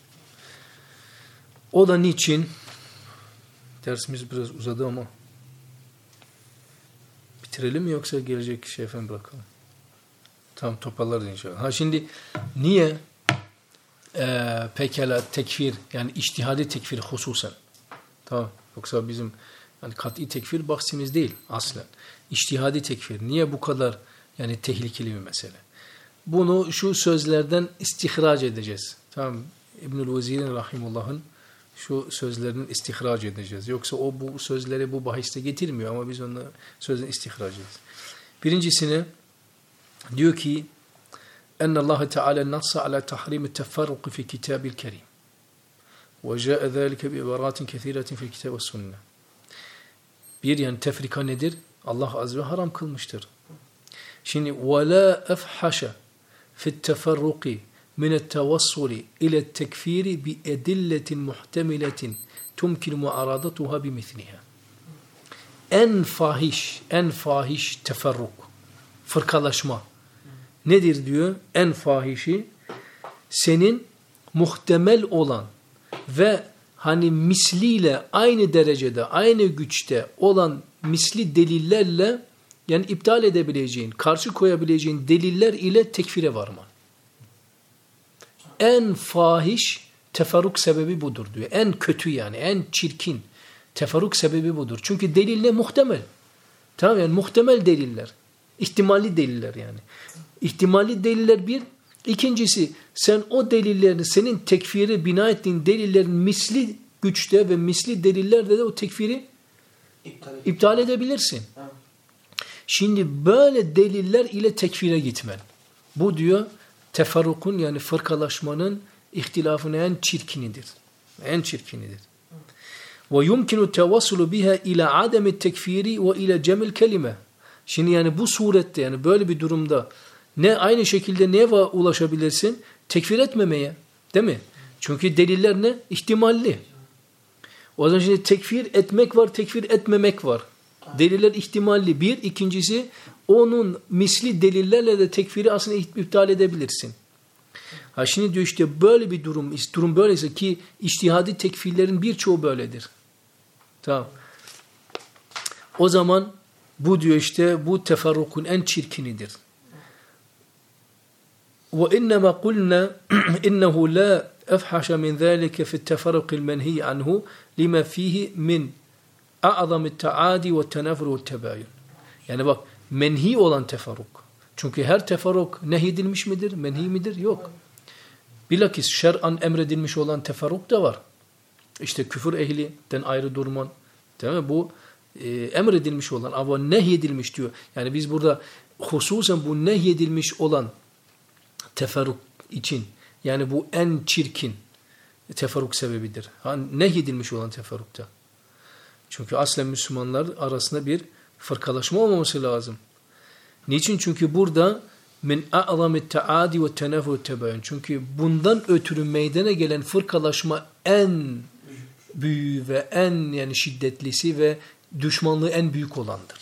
O da niçin? Dersimiz biraz uzadı ama bitirelim mi yoksa gelecek şey efendim bırakalım? Tamam, toparlarız inşallah. Ha şimdi niye e, pekala tekfir yani içtihadi tekfir hususen? Tamam. Yoksa bizim yani kat'i tekfir bahsimiz değil aslen. İçtihadi tekfir. Niye bu kadar yani tehlikeli bir mesele? Bunu şu sözlerden istihraç edeceğiz. Tamam. İbnül Vezir'in rahimullah'ın şu sözlerini istihraç edeceğiz. Yoksa o bu sözleri bu bahiste getirmiyor ama biz onu sözden istihraç edeceğiz. Birincisine diyor ki اَنَّ اللّٰهَ تَعَالَى نَصَّ عَلَى تَحْرِيمِ التَّفَرُّقِ فِي كِتَابِ الْكَرِيمِ وَجَاءَ ذَٰلِكَ بِعِبَارَاتٍ كَثِيرَةٍ فِي الْكِتَابِ وَالسُنَّةِ. Bir yani tefrika nedir? Allah azze ve haram kılmıştır. Şimdi وَلَا اَفْحَشَ فِي التَّفَرُّقِ مِنَ التَّوَصُّلِ اِلَى التَّكْفِيرِ بِاَدِلَّةٍ مُحْتَمِلَةٍ تُمْكِنُ مُعَرَضَتُهَا بِمِثْلِهَا. En fahiş, en fahiş teferruk, fırkalaşma nedir diyor? En fahişi senin muhtemel olan ve hani misliyle aynı derecede, aynı güçte olan misli delillerle yani iptal edebileceğin, karşı koyabileceğin deliller ile tekfire varman. En fahiş teferruk sebebi budur diyor. En kötü yani, en çirkin teferruk sebebi budur. Çünkü delil ne? Muhtemel. Tamam yani muhtemel deliller. İhtimalli deliller yani. İhtimalli deliller bir. İkincisi sen o delillerini senin tekfiri bina ettiğin delillerin misli güçte ve misli delillerde de o tekfiri iptal, iptal edebilirsin. Tamam. Şimdi böyle deliller ile tekfire gitmen. Bu diyor teferrukun yani fırkalaşmanın ihtilafın en çirkinidir. En çirkinidir. Ve yumkinu tevassulu biha ila ademi tekfiri ve ila cemil kelime. Şimdi yani bu surette yani böyle bir durumda ne aynı şekilde neye ulaşabilirsin? Tekfir etmemeye. Değil mi? Çünkü deliller ne? İhtimalli. O zaman şimdi tekfir etmek var, tekfir etmemek var. Deliller ihtimalli. Bir. İkincisi onun misli delillerle de tekfiri aslında iptal edebilirsin. Ha şimdi diyor işte böyle bir durum, durum böyleyse ki içtihadi tekfirlerin birçoğu böyledir. Tamam. O zaman bu diyor işte bu teferrukun en çirkinidir. Ve innema kulna innehu la efhaşa min zalika fi teferrukil menhi anhu lima fihi min a'zamit taadi ve tenafur ve tebayun. Yani bak menhi olan teferruk. Çünkü her teferruk nehyedilmiş midir? Menhi midir? Yok. Bilakis şer'an emredilmiş olan teferruk da var. İşte küfür ehlinden ayrı durman. Değil mi? Bu e, emredilmiş olan ama nehyedilmiş diyor. Yani biz burada hususen bu nehyedilmiş olan teferruk için yani bu en çirkin teferruk sebebidir. Yani nehyedilmiş olan teferrukta. Çünkü aslen Müslümanlar arasında bir fırkalaşma olmaması lazım. Niçin? Çünkü burada min a'zamit taadi ve tenafur tebayun. Çünkü bundan ötürü meydana gelen fırkalaşma en büyüğü ve en yani şiddetlisi ve düşmanlığı en büyük olandır.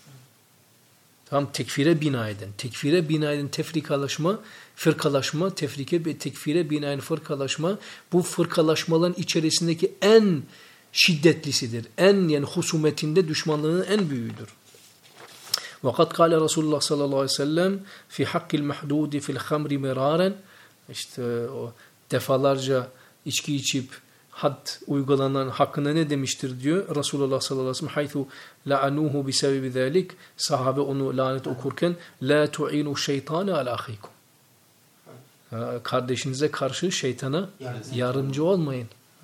Tam tekfire bina eden, tekfire bina eden tefrikalaşma, fırkalaşma, tefrike ve tekfire bina eden fırkalaşma bu fırkalaşmaların içerisindeki en şiddetlisidir. En yani husumetinde düşmanlığının en büyüğüdür. وَقَدْ قَالَ Resulullah sallallahu aleyhi ve sellem fi hakkil mahdudi fil hamri miraren işte o defalarca içki içip had uygulanan hakkında ne demiştir diyor Resulullah sallallahu aleyhi ve sellem haythu la'anuhu bi sebebi zalik sahabe onu lanet okurken la tu'inu şeytana ala ahikum kardeşinize karşı şeytana yardımcı olmayın.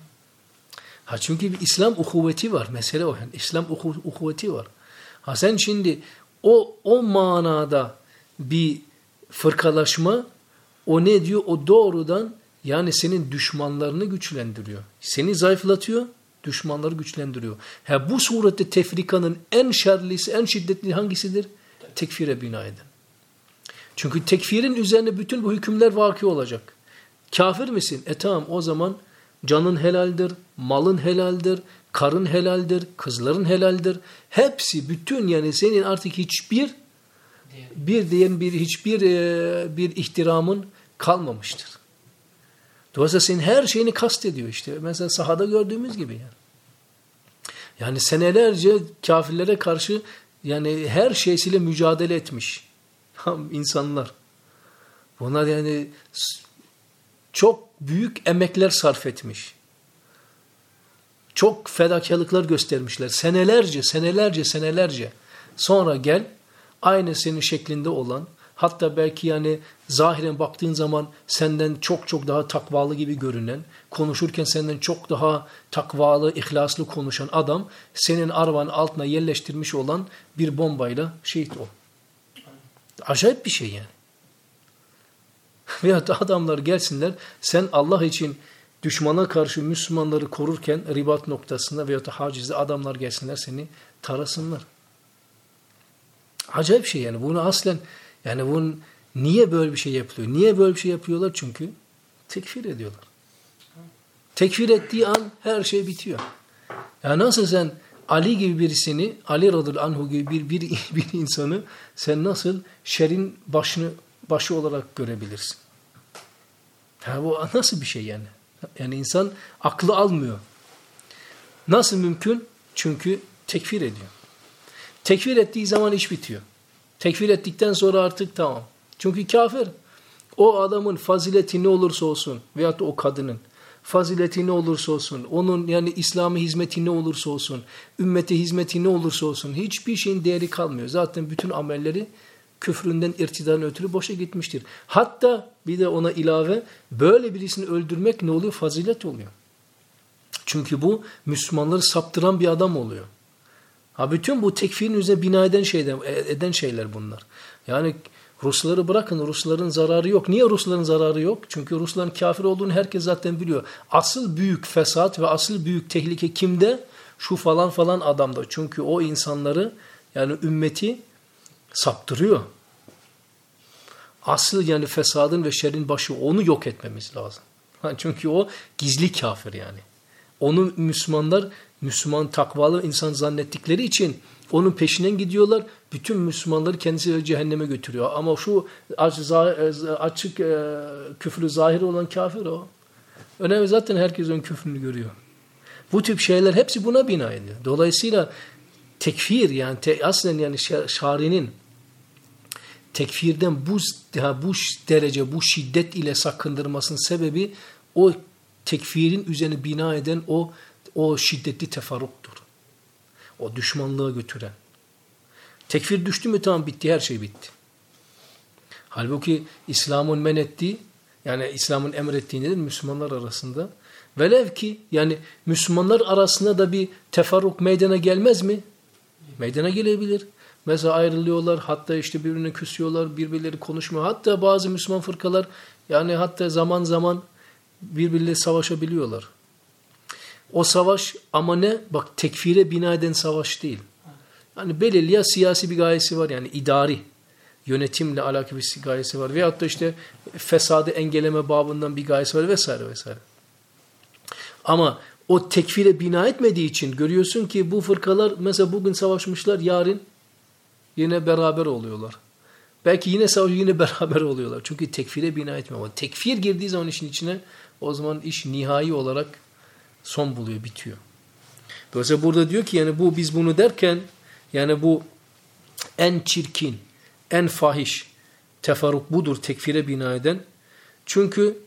Ha çünkü bir İslam uhuvveti var. Mesele o. Yani İslam uhuvveti var. Ha sen şimdi o o manada bir fırkalaşma o ne diyor? O doğrudan yani senin düşmanlarını güçlendiriyor. Seni zayıflatıyor, düşmanları güçlendiriyor. Ha bu surette tefrikanın en şerlisi, en şiddetli hangisidir? Tekfire bina eden. Çünkü tekfirin üzerine bütün bu hükümler vaki olacak. Kafir misin? E tamam o zaman canın helaldir, malın helaldir, karın helaldir, kızların helaldir. Hepsi bütün yani senin artık hiçbir bir diyen bir hiçbir e, bir ihtiramın kalmamıştır. Dolayısıyla senin her şeyini kastediyor işte. Mesela sahada gördüğümüz gibi yani. Yani senelerce kafirlere karşı yani her şeysiyle mücadele etmiş insanlar. Bunlar yani çok büyük emekler sarf etmiş. Çok fedakarlıklar göstermişler. Senelerce, senelerce, senelerce. Sonra gel aynı senin şeklinde olan hatta belki yani zahiren baktığın zaman senden çok çok daha takvalı gibi görünen, konuşurken senden çok daha takvalı, ihlaslı konuşan adam senin arabanın altına yerleştirmiş olan bir bombayla şehit ol. Acayip bir şey yani. Veyahut da adamlar gelsinler sen Allah için düşmana karşı Müslümanları korurken ribat noktasında veyahut da hacizde adamlar gelsinler seni tarasınlar. Acayip şey yani. Bunu aslen yani bunun niye böyle bir şey yapılıyor? Niye böyle bir şey yapıyorlar? Çünkü tekfir ediyorlar. Tekfir ettiği an her şey bitiyor. Yani nasıl sen Ali gibi birisini, Ali radıyallahu anhu gibi bir, bir, bir insanı sen nasıl şerin başını başı olarak görebilirsin? Ha, bu nasıl bir şey yani? Yani insan aklı almıyor. Nasıl mümkün? Çünkü tekfir ediyor. Tekfir ettiği zaman iş bitiyor. Tekfir ettikten sonra artık tamam. Çünkü kafir. O adamın fazileti ne olursa olsun veyahut da o kadının fazileti ne olursa olsun, onun yani İslami hizmeti ne olursa olsun, ümmete hizmeti ne olursa olsun hiçbir şeyin değeri kalmıyor. Zaten bütün amelleri küfründen, irtidarın ötürü boşa gitmiştir. Hatta bir de ona ilave böyle birisini öldürmek ne oluyor? Fazilet oluyor. Çünkü bu Müslümanları saptıran bir adam oluyor. Ha bütün bu tekfirin üzerine bina eden şeyler, eden şeyler bunlar. Yani Rusları bırakın, Rusların zararı yok. Niye Rusların zararı yok? Çünkü Rusların kafir olduğunu herkes zaten biliyor. Asıl büyük fesat ve asıl büyük tehlike kimde? Şu falan falan adamda. Çünkü o insanları yani ümmeti saptırıyor. Asıl yani fesadın ve şerrin başı onu yok etmemiz lazım. Çünkü o gizli kafir yani. Onu Müslümanlar, Müslüman takvalı insan zannettikleri için onun peşinden gidiyorlar. Bütün Müslümanları kendisi cehenneme götürüyor. Ama şu açık küfrü zahiri olan kafir o. Önemli zaten herkes onun küfrünü görüyor. Bu tip şeyler hepsi buna bina ediyor. Dolayısıyla tekfir yani te, aslen yani şarinin tekfirden bu, bu derece, bu şiddet ile sakındırmasının sebebi o tekfirin üzerine bina eden o o şiddetli teferruktur. O düşmanlığa götüren. Tekfir düştü mü tamam bitti, her şey bitti. Halbuki İslam'ın men ettiği, yani İslam'ın emrettiği nedir? Müslümanlar arasında. Velev ki yani Müslümanlar arasında da bir teferruk meydana gelmez mi? Meydana gelebilir. Mesela ayrılıyorlar, hatta işte birbirine küsüyorlar, birbirleri konuşmuyor. Hatta bazı Müslüman fırkalar yani hatta zaman zaman birbirleriyle savaşabiliyorlar. O savaş ama ne? Bak tekfire bina eden savaş değil. Yani belirli ya siyasi bir gayesi var, yani idari, yönetimle alakalı bir gayesi var. Veyahut da işte fesadı engelleme babından bir gayesi var vesaire vesaire. Ama o tekfire bina etmediği için görüyorsun ki bu fırkalar mesela bugün savaşmışlar, yarın yine beraber oluyorlar. Belki yine savaşı yine beraber oluyorlar. Çünkü tekfire bina etmiyor. Ama tekfir girdiği zaman işin içine, o zaman iş nihai olarak son buluyor, bitiyor. Dolayısıyla burada diyor ki yani bu biz bunu derken yani bu en çirkin, en fahiş teferruk budur, tekfire bina eden. Çünkü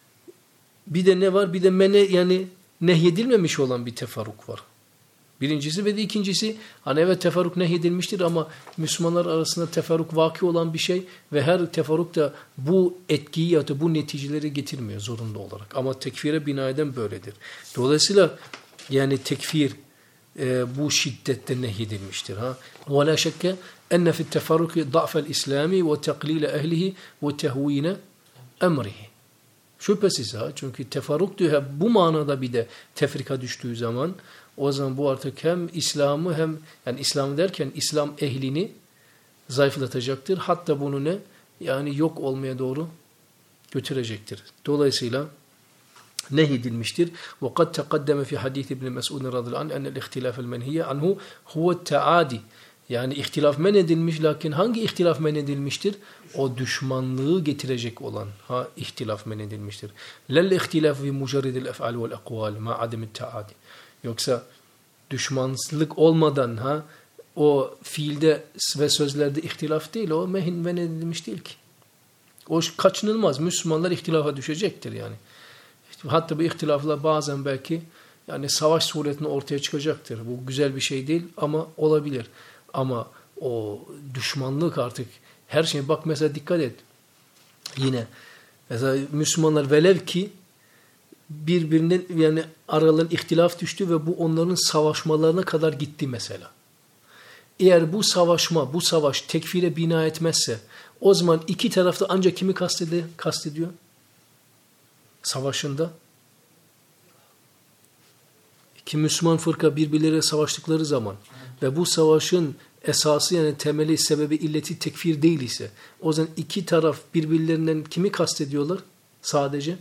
bir de ne var? Bir de mene yani nehyedilmemiş olan bir teferruk var. Birincisi ve de ikincisi hani evet teferruk nehyedilmiştir ama Müslümanlar arasında teferruk vaki olan bir şey ve her teferruk da bu etkiyi ya da bu neticeleri getirmiyor zorunda olarak. Ama tekfire bina eden böyledir. Dolayısıyla yani tekfir e, bu şiddette nehyedilmiştir. Ha? وَلَا شَكَّ اَنَّ فِي التَّفَرُّقِ ضَعْفَ الْاِسْلَامِ وَتَقْلِيلَ اَهْلِهِ وَتَهْو۪ينَ اَمْرِهِ. Şüphesiz ha. Çünkü teferruk diyor bu manada bir de tefrika düştüğü zaman o zaman bu artık hem İslam'ı hem yani İslam derken İslam ehlini zayıflatacaktır. Hatta bunu ne? Yani yok olmaya doğru götürecektir. Dolayısıyla nehyedilmiştir. وَقَدْ تَقَدَّمَ فِي حَدِيثِ ibn Mes'ud radıyallahu anh اَنَّ الْاِخْتِلَافَ الْمَنْهِيَ عَنْهُ هُوَ التَّعَادِ. Yani ihtilaf men edilmiş, lakin hangi ihtilaf men edilmiştir? O düşmanlığı getirecek olan ha ihtilaf men edilmiştir. لَلْ اِخْتِلَافُ فِي مُجَرِّدِ الْاَفْعَالِ وَالْاَقْوَالِ مَا عَدَمِ التَّعَادِ. Yoksa düşmanlık olmadan ha o fiilde ve sözlerde ihtilaf değil, o mehin men edilmiş değil ki. O kaçınılmaz. Müslümanlar ihtilafa düşecektir yani. Hatta bu ihtilafla bazen belki yani savaş suretinde ortaya çıkacaktır. Bu güzel bir şey değil ama olabilir. Ama o düşmanlık artık her şey, bak mesela dikkat et. Yine mesela Müslümanlar velev ki birbirinden yani aralarında ihtilaf düştü ve bu onların savaşmalarına kadar gitti mesela. Eğer bu savaşma, bu savaş tekfire bina etmezse o zaman iki tarafta ancak kimi kastediyor? kastediyor? Savaşında. İki Müslüman fırka birbirleriyle savaştıkları zaman ve bu savaşın esası yani temeli, sebebi, illeti tekfir değil ise o zaman iki taraf birbirlerinden kimi kastediyorlar? Sadece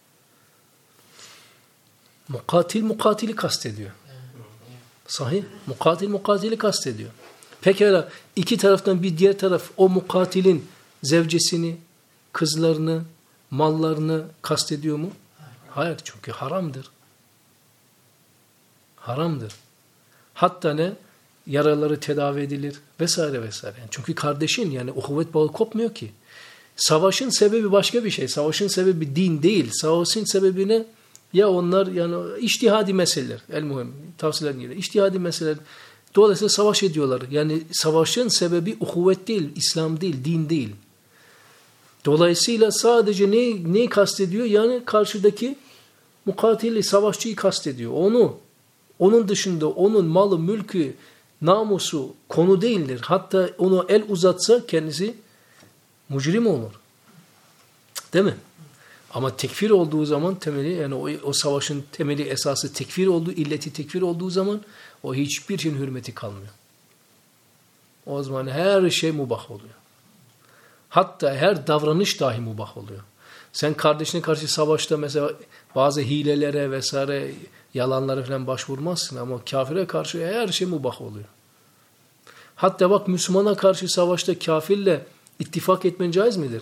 mukatil mukatili kastediyor. Sahih. Mukatil mukatili kastediyor. Pekala iki taraftan bir diğer taraf o mukatilin zevcesini, kızlarını, mallarını kastediyor mu? Hayır, çünkü haramdır. Haramdır. Hatta ne? Yaraları tedavi edilir vesaire vesaire. Yani çünkü kardeşin yani uhuvvet bağı kopmuyor ki. Savaşın sebebi başka bir şey. Savaşın sebebi din değil. Savaşın sebebi ne? Ya onlar yani içtihadi meseleler. El muhim. Tavsiyeler gibi. İçtihadi meseleler. Dolayısıyla savaş ediyorlar. Yani savaşın sebebi uhuvvet değil, İslam değil, din değil. Dolayısıyla sadece ne, neyi kastediyor? Yani karşıdaki mukatili, savaşçıyı kastediyor. Onu, onun dışında onun malı, mülkü, namusu konu değildir. Hatta onu el uzatsa kendisi mucrim olur. Değil mi? Ama tekfir olduğu zaman temeli yani o, o savaşın temeli esası tekfir olduğu, illeti tekfir olduğu zaman o hiçbir şeyin hürmeti kalmıyor. O zaman her şey mubah oluyor. Hatta her davranış dahi mubah oluyor. Sen kardeşine karşı savaşta mesela bazı hilelere vesaire yalanlara falan başvurmazsın ama kafire karşı her şey mubah oluyor. Hatta bak Müslümana karşı savaşta kafirle ittifak etmen caiz midir?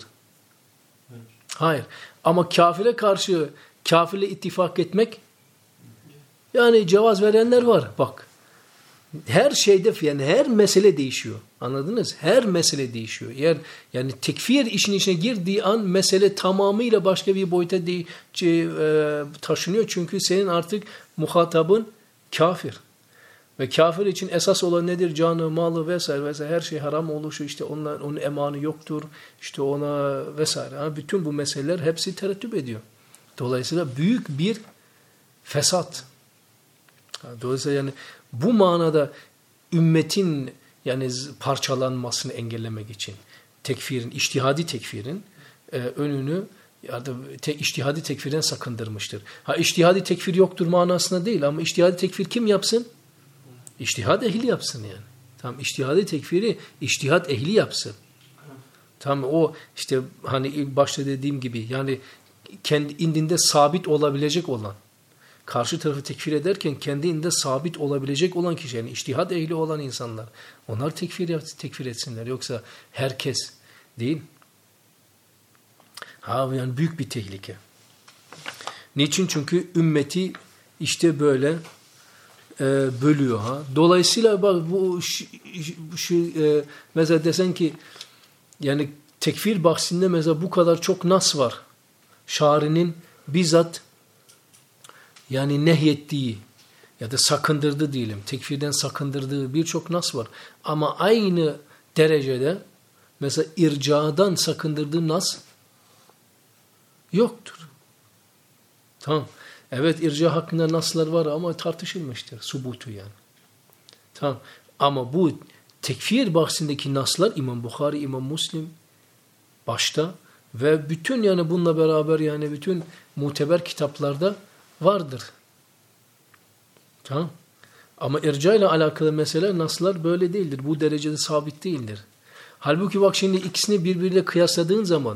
Hayır. Ama kafire karşı kafirle ittifak etmek Yani cevaz verenler var. Bak. Her şeyde yani her mesele değişiyor. Anladınız? Her mesele değişiyor. Eğer yani tekfir işin içine girdiği an mesele tamamıyla başka bir boyuta de, e, taşınıyor. Çünkü senin artık muhatabın kafir. Ve kafir için esas olan nedir? Canı, malı vesaire vesaire her şey haram oluşu, işte onlar, onun emanı yoktur, işte ona vesaire. Yani bütün bu meseleler hepsi terettüp ediyor. Dolayısıyla büyük bir fesat. Dolayısıyla yani bu manada ümmetin yani parçalanmasını engellemek için tekfirin, içtihadi tekfirin e, önünü ya da te, içtihadi tekfirden sakındırmıştır. Ha içtihadi tekfir yoktur manasına değil ama içtihadi tekfir kim yapsın? İçtihad ehli yapsın yani. Tamam, içtihadi tekfiri içtihad ehli yapsın. Tamam, o işte hani ilk başta dediğim gibi yani kendi indinde sabit olabilecek olan, karşı tarafı tekfir ederken kendi indinde sabit olabilecek olan kişi, yani içtihad ehli olan insanlar, onlar tekfir tekfir etsinler. Yoksa herkes değil. Ha yani büyük bir tehlike. Niçin? Çünkü ümmeti işte böyle e, bölüyor ha. Dolayısıyla bak bu şu e, mesela desen ki yani tekfir bahsinde mesela bu kadar çok nas var. Şari'nin bizzat yani nehyettiği ya da sakındırdığı diyelim. Tekfirden sakındırdığı birçok nas var. Ama aynı derecede mesela ircadan sakındırdığı nas yoktur. Tamam. Evet, irca hakkında naslar var ama tartışılmıştır. Subutu yani. Tamam. Ama bu tekfir bahsindeki naslar İmam Bukhari, İmam Müslim başta ve bütün yani bununla beraber yani bütün muteber kitaplarda vardır. Tamam. Ama irca ile alakalı mesele naslar böyle değildir. Bu derecede sabit değildir. Halbuki bak şimdi ikisini birbiriyle kıyasladığın zaman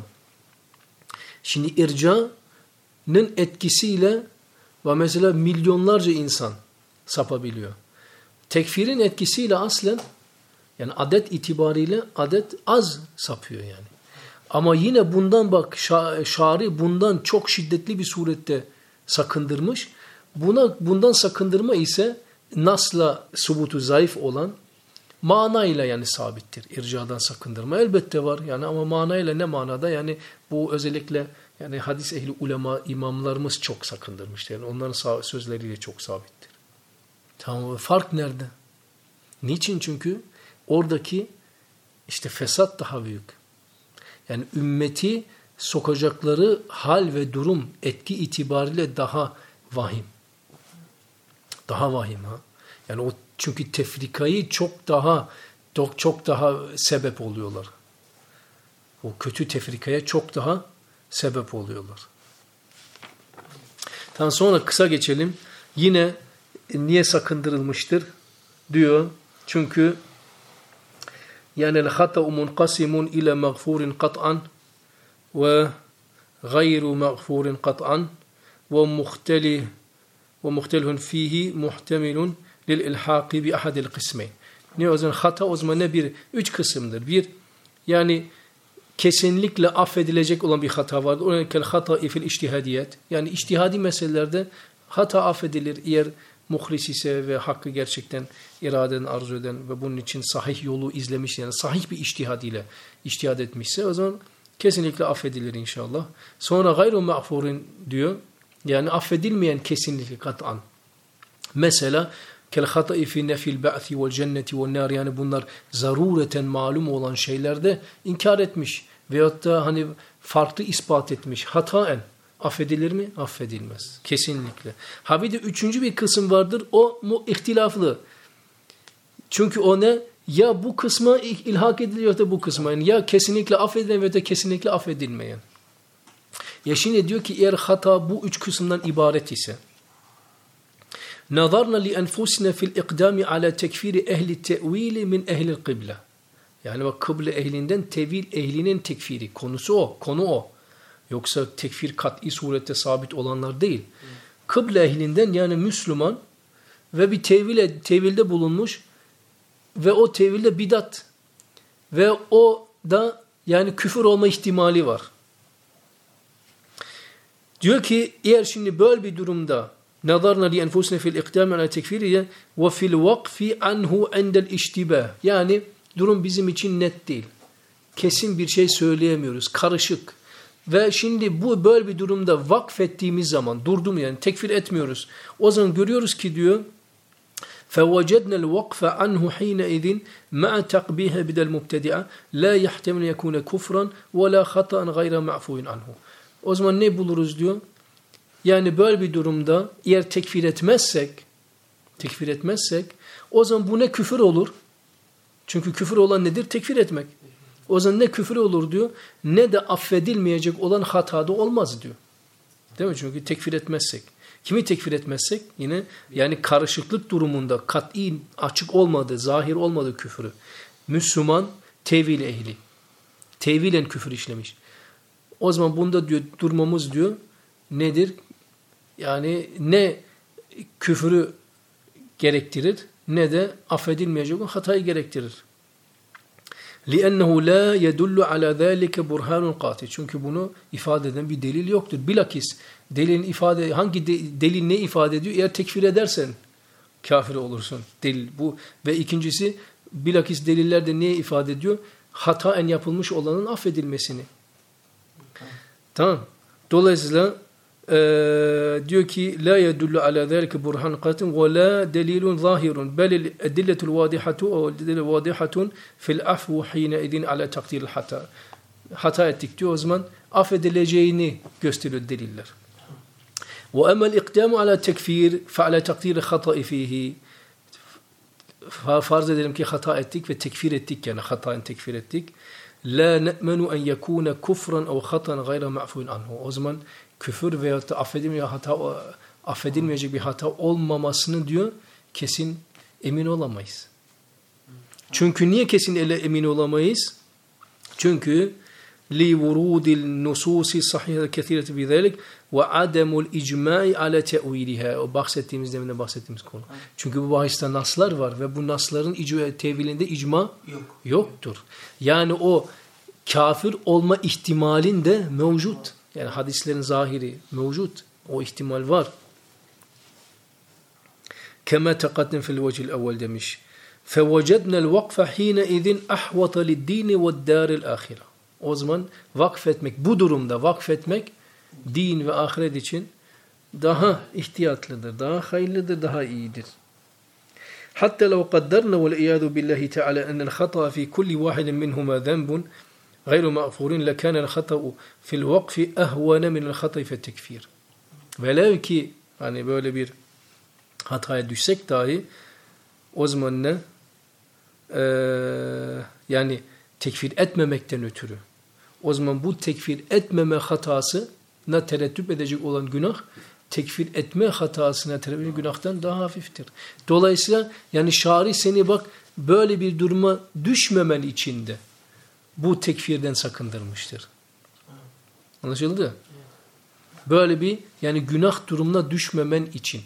şimdi ircanın etkisiyle ve mesela milyonlarca insan sapabiliyor. Tekfirin etkisiyle aslen yani adet itibariyle adet az sapıyor yani. Ama yine bundan bak şari bundan çok şiddetli bir surette sakındırmış. Buna bundan sakındırma ise nasla subutu zayıf olan manayla yani sabittir. İrcadan sakındırma elbette var yani ama manayla ne manada yani bu özellikle yani hadis ehli ulema imamlarımız çok sakındırmıştır. Yani onların sözleriyle çok sabittir. Tamam, fark nerede? Niçin? Çünkü oradaki işte fesat daha büyük. Yani ümmeti sokacakları hal ve durum etki itibariyle daha vahim. Daha vahim ha. Yani o çünkü tefrikayı çok daha çok, çok daha sebep oluyorlar. O kötü tefrikaya çok daha sebep oluyorlar. Tamam, sonra kısa geçelim. Yine niye sakındırılmıştır diyor. Çünkü yani el-hata'u munqasimun ila mağfurin kat'an ve gayru mağfurin kat'an ve muhtelih ve muhtelihun fihi muhtemilun lil ilhaqi bi ahadil kısmeyn. Ne o zaman hata o zaman ne bir üç kısımdır. Bir yani kesinlikle affedilecek olan bir hata vardır. O nedenle hata fil içtihadiyet. Yani içtihadi meselelerde hata affedilir eğer muhlis ise ve hakkı gerçekten iraden arzu eden ve bunun için sahih yolu izlemiş yani sahih bir içtihad ile içtihad etmişse o zaman kesinlikle affedilir inşallah. Sonra gayru mağfurin diyor. Yani affedilmeyen kesinlikle kat'an. Mesela kel hata'i fi nefil ba'thi vel cenneti vel nar yani bunlar zarureten malum olan şeylerde inkar etmiş veyahut da hani farklı ispat etmiş. Hataen affedilir mi? Affedilmez. Kesinlikle. Ha bir de üçüncü bir kısım vardır. O mu ihtilaflı. Çünkü o ne? Ya bu kısma ilhak ediliyor da bu kısma. Yani ya kesinlikle affedilen veya da kesinlikle affedilmeyen. Ya şimdi diyor ki eğer hata bu üç kısımdan ibaret ise nazarna li enfusina fil iqdami ala tekfiri ehli te'vili min ehli kıble. Yani bak kıble ehlinden tevil ehlinin tekfiri. Konusu o. Konu o. Yoksa tekfir kat'i surette sabit olanlar değil. Hmm. Kıble ehlinden yani Müslüman ve bir tevile, tevilde bulunmuş ve o tevilde bidat ve o da yani küfür olma ihtimali var. Diyor ki eğer şimdi böyle bir durumda nazarna li enfusina fil iqdam ala tekfiri ve fil vakfi anhu endel iştibah. Yani durum bizim için net değil. Kesin bir şey söyleyemiyoruz. Karışık. Ve şimdi bu böyle bir durumda vakfettiğimiz zaman durdum yani tekfir etmiyoruz. O zaman görüyoruz ki diyor فَوَجَدْنَا الْوَقْفَ عَنْهُ حِينَئِذٍ مَعَ تَقْبِيهَ بِدَ الْمُبْتَدِعَ لَا يَحْتَمِلْ يَكُونَ كُفْرًا وَلَا خَطَأً غَيْرَ مَعْفُوٍ عَنْهُ. O zaman ne buluruz diyor? Yani böyle bir durumda eğer tekfir etmezsek, tekfir etmezsek o zaman bu ne küfür olur? Çünkü küfür olan nedir? Tekfir etmek. O zaman ne küfür olur diyor, ne de affedilmeyecek olan hatada olmaz diyor. Değil mi? Çünkü tekfir etmezsek. Kimi tekfir etmezsek? Yine yani karışıklık durumunda kat'i açık olmadığı, zahir olmadığı küfürü. Müslüman tevil ehli. Tevilen küfür işlemiş. O zaman bunda diyor durmamız diyor nedir? Yani ne küfürü gerektirir ne de affedilmeyecek olan hatayı gerektirir. لِأَنَّهُ لَا يَدُلُّ عَلَى ذَٰلِكَ بُرْهَانٌ قَاطِعٌ. Çünkü bunu ifade eden bir delil yoktur. Bilakis delilin ifade hangi de, delil ne ifade ediyor? Eğer tekfir edersen kafir olursun. Delil bu. Ve ikincisi bilakis deliller de neye ifade ediyor? Hataen yapılmış olanın affedilmesini. Tamam. Dolayısıyla Ee, diyor ki la yedullu ala zalika burhan qatin ve la delilun zahirun bel ediletul vadihatu ve delil vadihatun fil afwu hina idin ala takdir al hata. Hata ettik diyor o zaman affedileceğini gösteriyor deliller. Ve emel iqdamu ala tekfir fe ala takdir hata'i fihi. Farz edelim ki hata ettik ve tekfir ettik yani hataen tekfir ettik. La ne'menu en yekune kufran ev hatan gayra ma'fun anhu. O zaman küfür veyahut da affedilmeyecek, hata, affedilmeyecek bir hata olmamasını diyor kesin emin olamayız. Çünkü niye kesin ele emin olamayız? Çünkü li vurudil nususi sahihâ kethîreti bizâlik ve ademul icma'i ala te'viliha. O bahsettiğimiz demin bahsettiğimiz konu. Çünkü bu bahiste naslar var ve bu nasların icma, tevilinde icma Yok. yoktur. Yani o kafir olma ihtimalin de mevcut. Yani hadislerin zahiri mevcut. O ihtimal var. Kema teqaddim fil vecihil evvel demiş. فَوَجَدْنَا الْوَقْفَ حِينَ اِذٍ اَحْوَطَ لِلْدِينِ وَالدَّارِ الْآخِرَةِ. O zaman vakfetmek, bu durumda vakfetmek din ve ahiret için daha ihtiyatlıdır, daha hayırlıdır, daha iyidir. Hatta لو قدرنا والعياذ بالله تعالى أن الخطأ في كل واحد منهما ذنب غير مغفور لكان الخطأ في الوقف أهون من الخطأ في التكفير. Velev ki hani böyle bir hataya düşsek dahi o zaman ne? Ee, yani tekfir etmemekten ötürü. O zaman bu tekfir etmeme hatasına tereddüt edecek olan günah tekfir etme hatasına tereddüt edecek günahtan daha hafiftir. Dolayısıyla yani şari seni bak böyle bir duruma düşmemen için de bu tekfirden sakındırmıştır. Anlaşıldı? Böyle bir yani günah durumuna düşmemen için.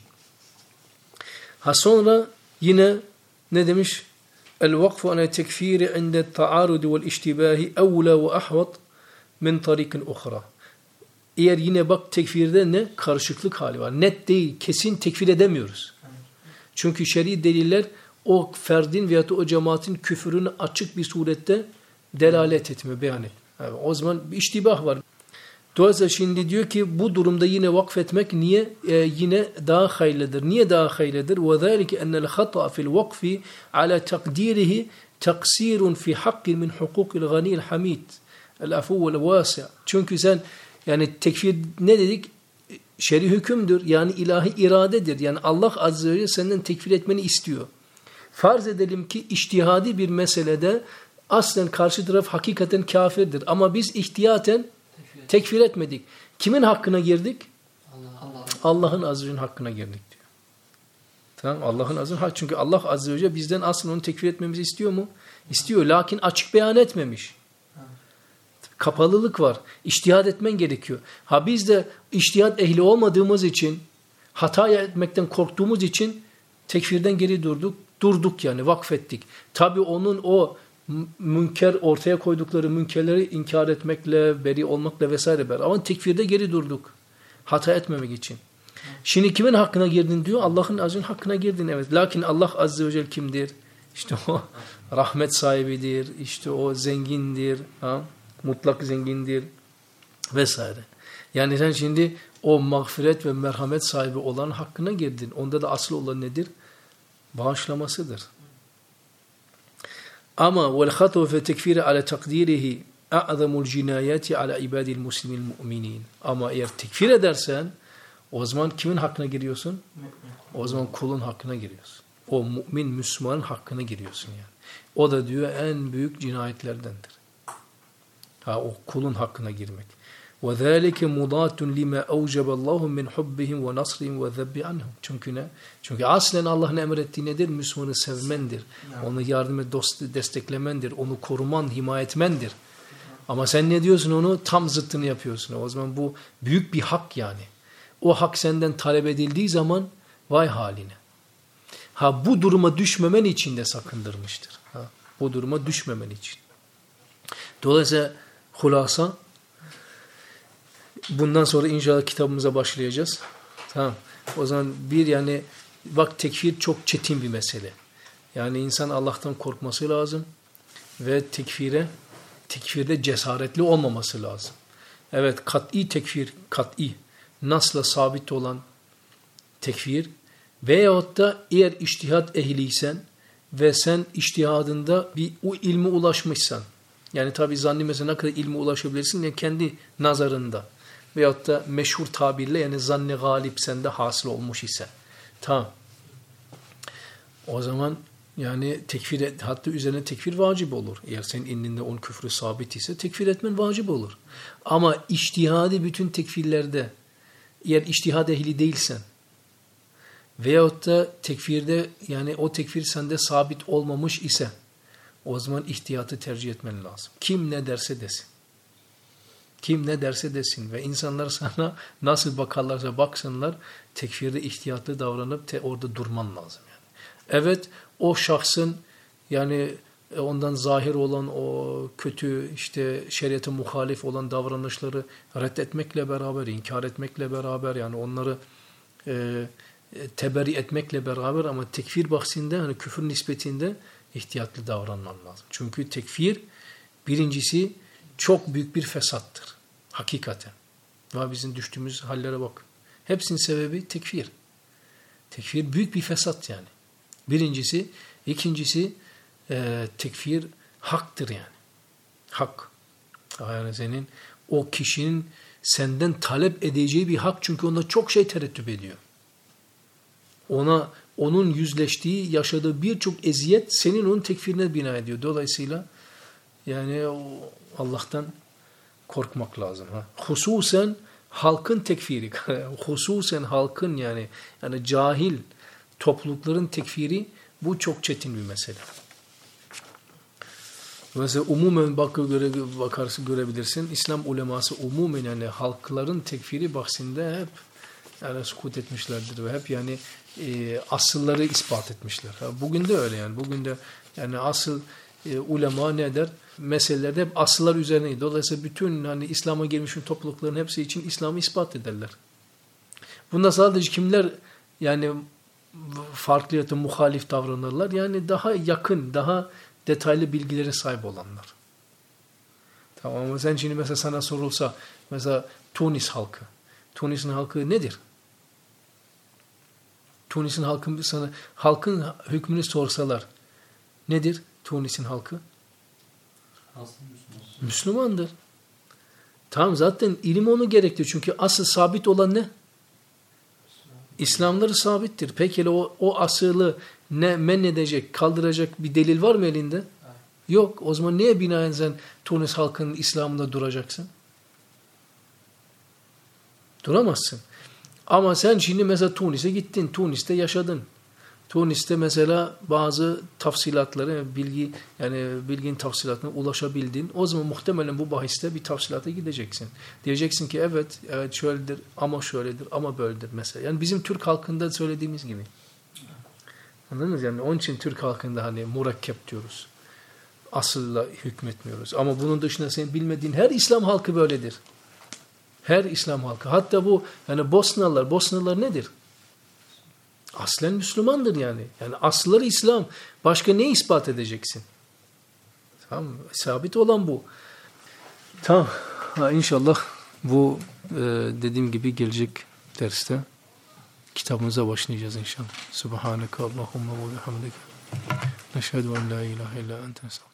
Ha sonra yine ne demiş? El-vakfu ana tekfiri inde ta'arudi vel iştibahi evla ve ahvat min tarikin ukhra. Eğer yine bak tekfirde ne? Karışıklık hali var. Net değil, kesin tekfir edemiyoruz. Çünkü şer'i deliller o ferdin veyahut o cemaatin küfürünü açık bir surette delalet etme, beyan et. Yani o zaman bir iştibah var. Dolayısıyla şimdi diyor ki bu durumda yine vakfetmek niye? Ee, yine daha hayırlıdır. Niye daha hayırlıdır? وَذَٰلِكَ اَنَّ الْخَطَأَ فِي الْوَقْفِ عَلَى تَقْدِيرِهِ تَقْسِيرٌ فِي حَقٍّ مِنْ حُقُوقِ الْغَنِيِ الْحَمِيدِ الْعَفُوُّ الْوَاسِعِ. Çünkü sen yani tekfir ne dedik? Şer'i hükümdür. Yani ilahi iradedir. Yani Allah Azze ve Celle senden tekfir etmeni istiyor. Farz edelim ki içtihadi bir meselede aslen karşı taraf hakikaten kafirdir. Ama biz ihtiyaten tekfir etmedik. Kimin hakkına girdik? Allah. Allah'ın Azze ve Celle'nin hakkına girdik diyor. Tamam, Allah'ın Azze ve Celle. Çünkü Allah Azze ve Celle bizden aslında onu tekfir etmemizi istiyor mu? İstiyor. Lakin açık beyan etmemiş. Kapalılık var. İçtihad etmen gerekiyor. Ha biz de içtihad ehli olmadığımız için, hata etmekten korktuğumuz için tekfirden geri durduk. Durduk yani vakfettik. Tabii onun o münker ortaya koydukları münkerleri inkar etmekle, beri olmakla vesaire beraber. Ama tekfirde geri durduk. Hata etmemek için. Şimdi kimin hakkına girdin diyor? Allah'ın azizinin hakkına girdin, evet. Lakin Allah azze ve celle kimdir? İşte o rahmet sahibidir, işte o zengindir, ha? Mutlak zengindir vesaire. Yani sen şimdi o mağfiret ve merhamet sahibi olan hakkına girdin. Onda da asıl olan nedir? Bağışlamasıdır. Ama vel hatu fe tekfiri ala takdirihi a'zamul cinayati ala ibadil muslimil mu'minin. Ama eğer tekfir edersen o zaman kimin hakkına giriyorsun? O zaman kulun hakkına giriyorsun. O mümin Müslümanın hakkına giriyorsun yani. O da diyor en büyük cinayetlerdendir. Ha, o kulun hakkına girmek. وَذَٰلِكَ مُضَاتٌ لِمَا أَوْجَبَ اللّٰهُ مِنْ حُبِّهِمْ وَنَصْرِهِمْ وَذَبِّ عَنْهُمْ. Çünkü ne? Çünkü aslen Allah'ın emrettiği nedir? Müslümanı sevmendir. Onu yardım et, dost desteklemendir. Onu koruman, himayetmendir. Ama sen ne diyorsun onu? Tam zıttını yapıyorsun. O zaman bu büyük bir hak yani. O hak senden talep edildiği zaman vay haline. Ha bu duruma düşmemen için de sakındırmıştır. Ha, bu duruma düşmemen için. Dolayısıyla hulasa bundan sonra inşallah kitabımıza başlayacağız. Tamam. O zaman bir yani bak tekfir çok çetin bir mesele. Yani insan Allah'tan korkması lazım ve tekfire tekfirde cesaretli olmaması lazım. Evet kat'i tekfir, kat'i nasla sabit olan tekfir veyahut da eğer içtihat ehliysen ve sen içtihadında bir o ilme ulaşmışsan, yani tabi zanni mesela ne kadar ilme ulaşabilirsin yani kendi nazarında veyahut da meşhur tabirle yani zanni galip sende hasıl olmuş ise tamam. O zaman yani tekfir, hatta üzerine tekfir vacip olur. Eğer senin indinde on küfrü sabit ise tekfir etmen vacip olur. Ama içtihadi bütün tekfirlerde eğer içtihad ehli değilsen veyahut da tekfirde yani o tekfir sende sabit olmamış ise o zaman ihtiyatı tercih etmen lazım. Kim ne derse desin. Kim ne derse desin ve insanlar sana nasıl bakarlarsa baksınlar tekfirde ihtiyatlı davranıp te orada durman lazım. Yani. Evet o şahsın yani ondan zahir olan o kötü işte şeriata muhalif olan davranışları reddetmekle beraber, inkar etmekle beraber yani onları e, teberri etmekle beraber ama tekfir bahsinde hani küfür nispetinde ihtiyatlı davranman lazım. Çünkü tekfir birincisi çok büyük bir fesattır. Hakikaten. Ve bizim düştüğümüz hallere bak. Hepsinin sebebi tekfir. Tekfir büyük bir fesat yani. Birincisi. ikincisi e, tekfir haktır yani. Hak. Yani senin o kişinin senden talep edeceği bir hak çünkü onda çok şey terettüp ediyor. Ona onun yüzleştiği, yaşadığı birçok eziyet senin onun tekfirine bina ediyor. Dolayısıyla yani Allah'tan korkmak lazım. Ha. Hususen halkın tekfiri, hususen halkın yani yani cahil toplulukların tekfiri bu çok çetin bir mesele. Mesela umumen bakı göre bakarsın görebilirsin. İslam uleması umumen yani halkların tekfiri bahsinde hep yani sukut etmişlerdir ve hep yani e, asılları ispat etmişler. Ha, bugün de öyle yani. Bugün de yani asıl e, ulema ne der? Meselelerde hep asıllar üzerine. Dolayısıyla bütün hani İslam'a girmiş toplulukların hepsi için İslam'ı ispat ederler. Bunda sadece kimler yani farklıyata muhalif davranırlar? Yani daha yakın, daha detaylı bilgilere sahip olanlar. Tamam ama sen şimdi mesela sana sorulsa mesela Tunis halkı. Tunis'in halkı nedir? Tunis'in halkın sana halkın hükmünü sorsalar nedir Tunis'in halkı? Müslüman. Müslümandır. Tamam zaten ilim onu gerektiriyor. Çünkü asıl sabit olan ne? İslamları sabittir. Peki o, o asılı ne men edecek, kaldıracak bir delil var mı elinde? Evet. Yok. O zaman niye binaen sen Tunis halkının İslam'ında duracaksın? Duramazsın. Ama sen şimdi mesela Tunis'e gittin. Tunis'te yaşadın. Tunis'te mesela bazı tafsilatları, bilgi yani bilginin tafsilatına ulaşabildin. O zaman muhtemelen bu bahiste bir tafsilata gideceksin. Diyeceksin ki evet, evet şöyledir ama şöyledir ama böyledir mesela. Yani bizim Türk halkında söylediğimiz gibi. Anladınız yani onun için Türk halkında hani murakkep diyoruz. Asılla hükmetmiyoruz. Ama bunun dışında senin bilmediğin her İslam halkı böyledir. Her İslam halkı. Hatta bu yani Bosnalılar, Bosnalılar nedir? Aslen Müslümandır yani. Yani asılları İslam. Başka ne ispat edeceksin? Tamam, sabit olan bu. Tamam. Ha, inşallah bu e, dediğim gibi gelecek derste kitabımıza başlayacağız inşallah. Subhaneke Allahumma ve bihamdike. Neşhedü en la ilahe illa ente.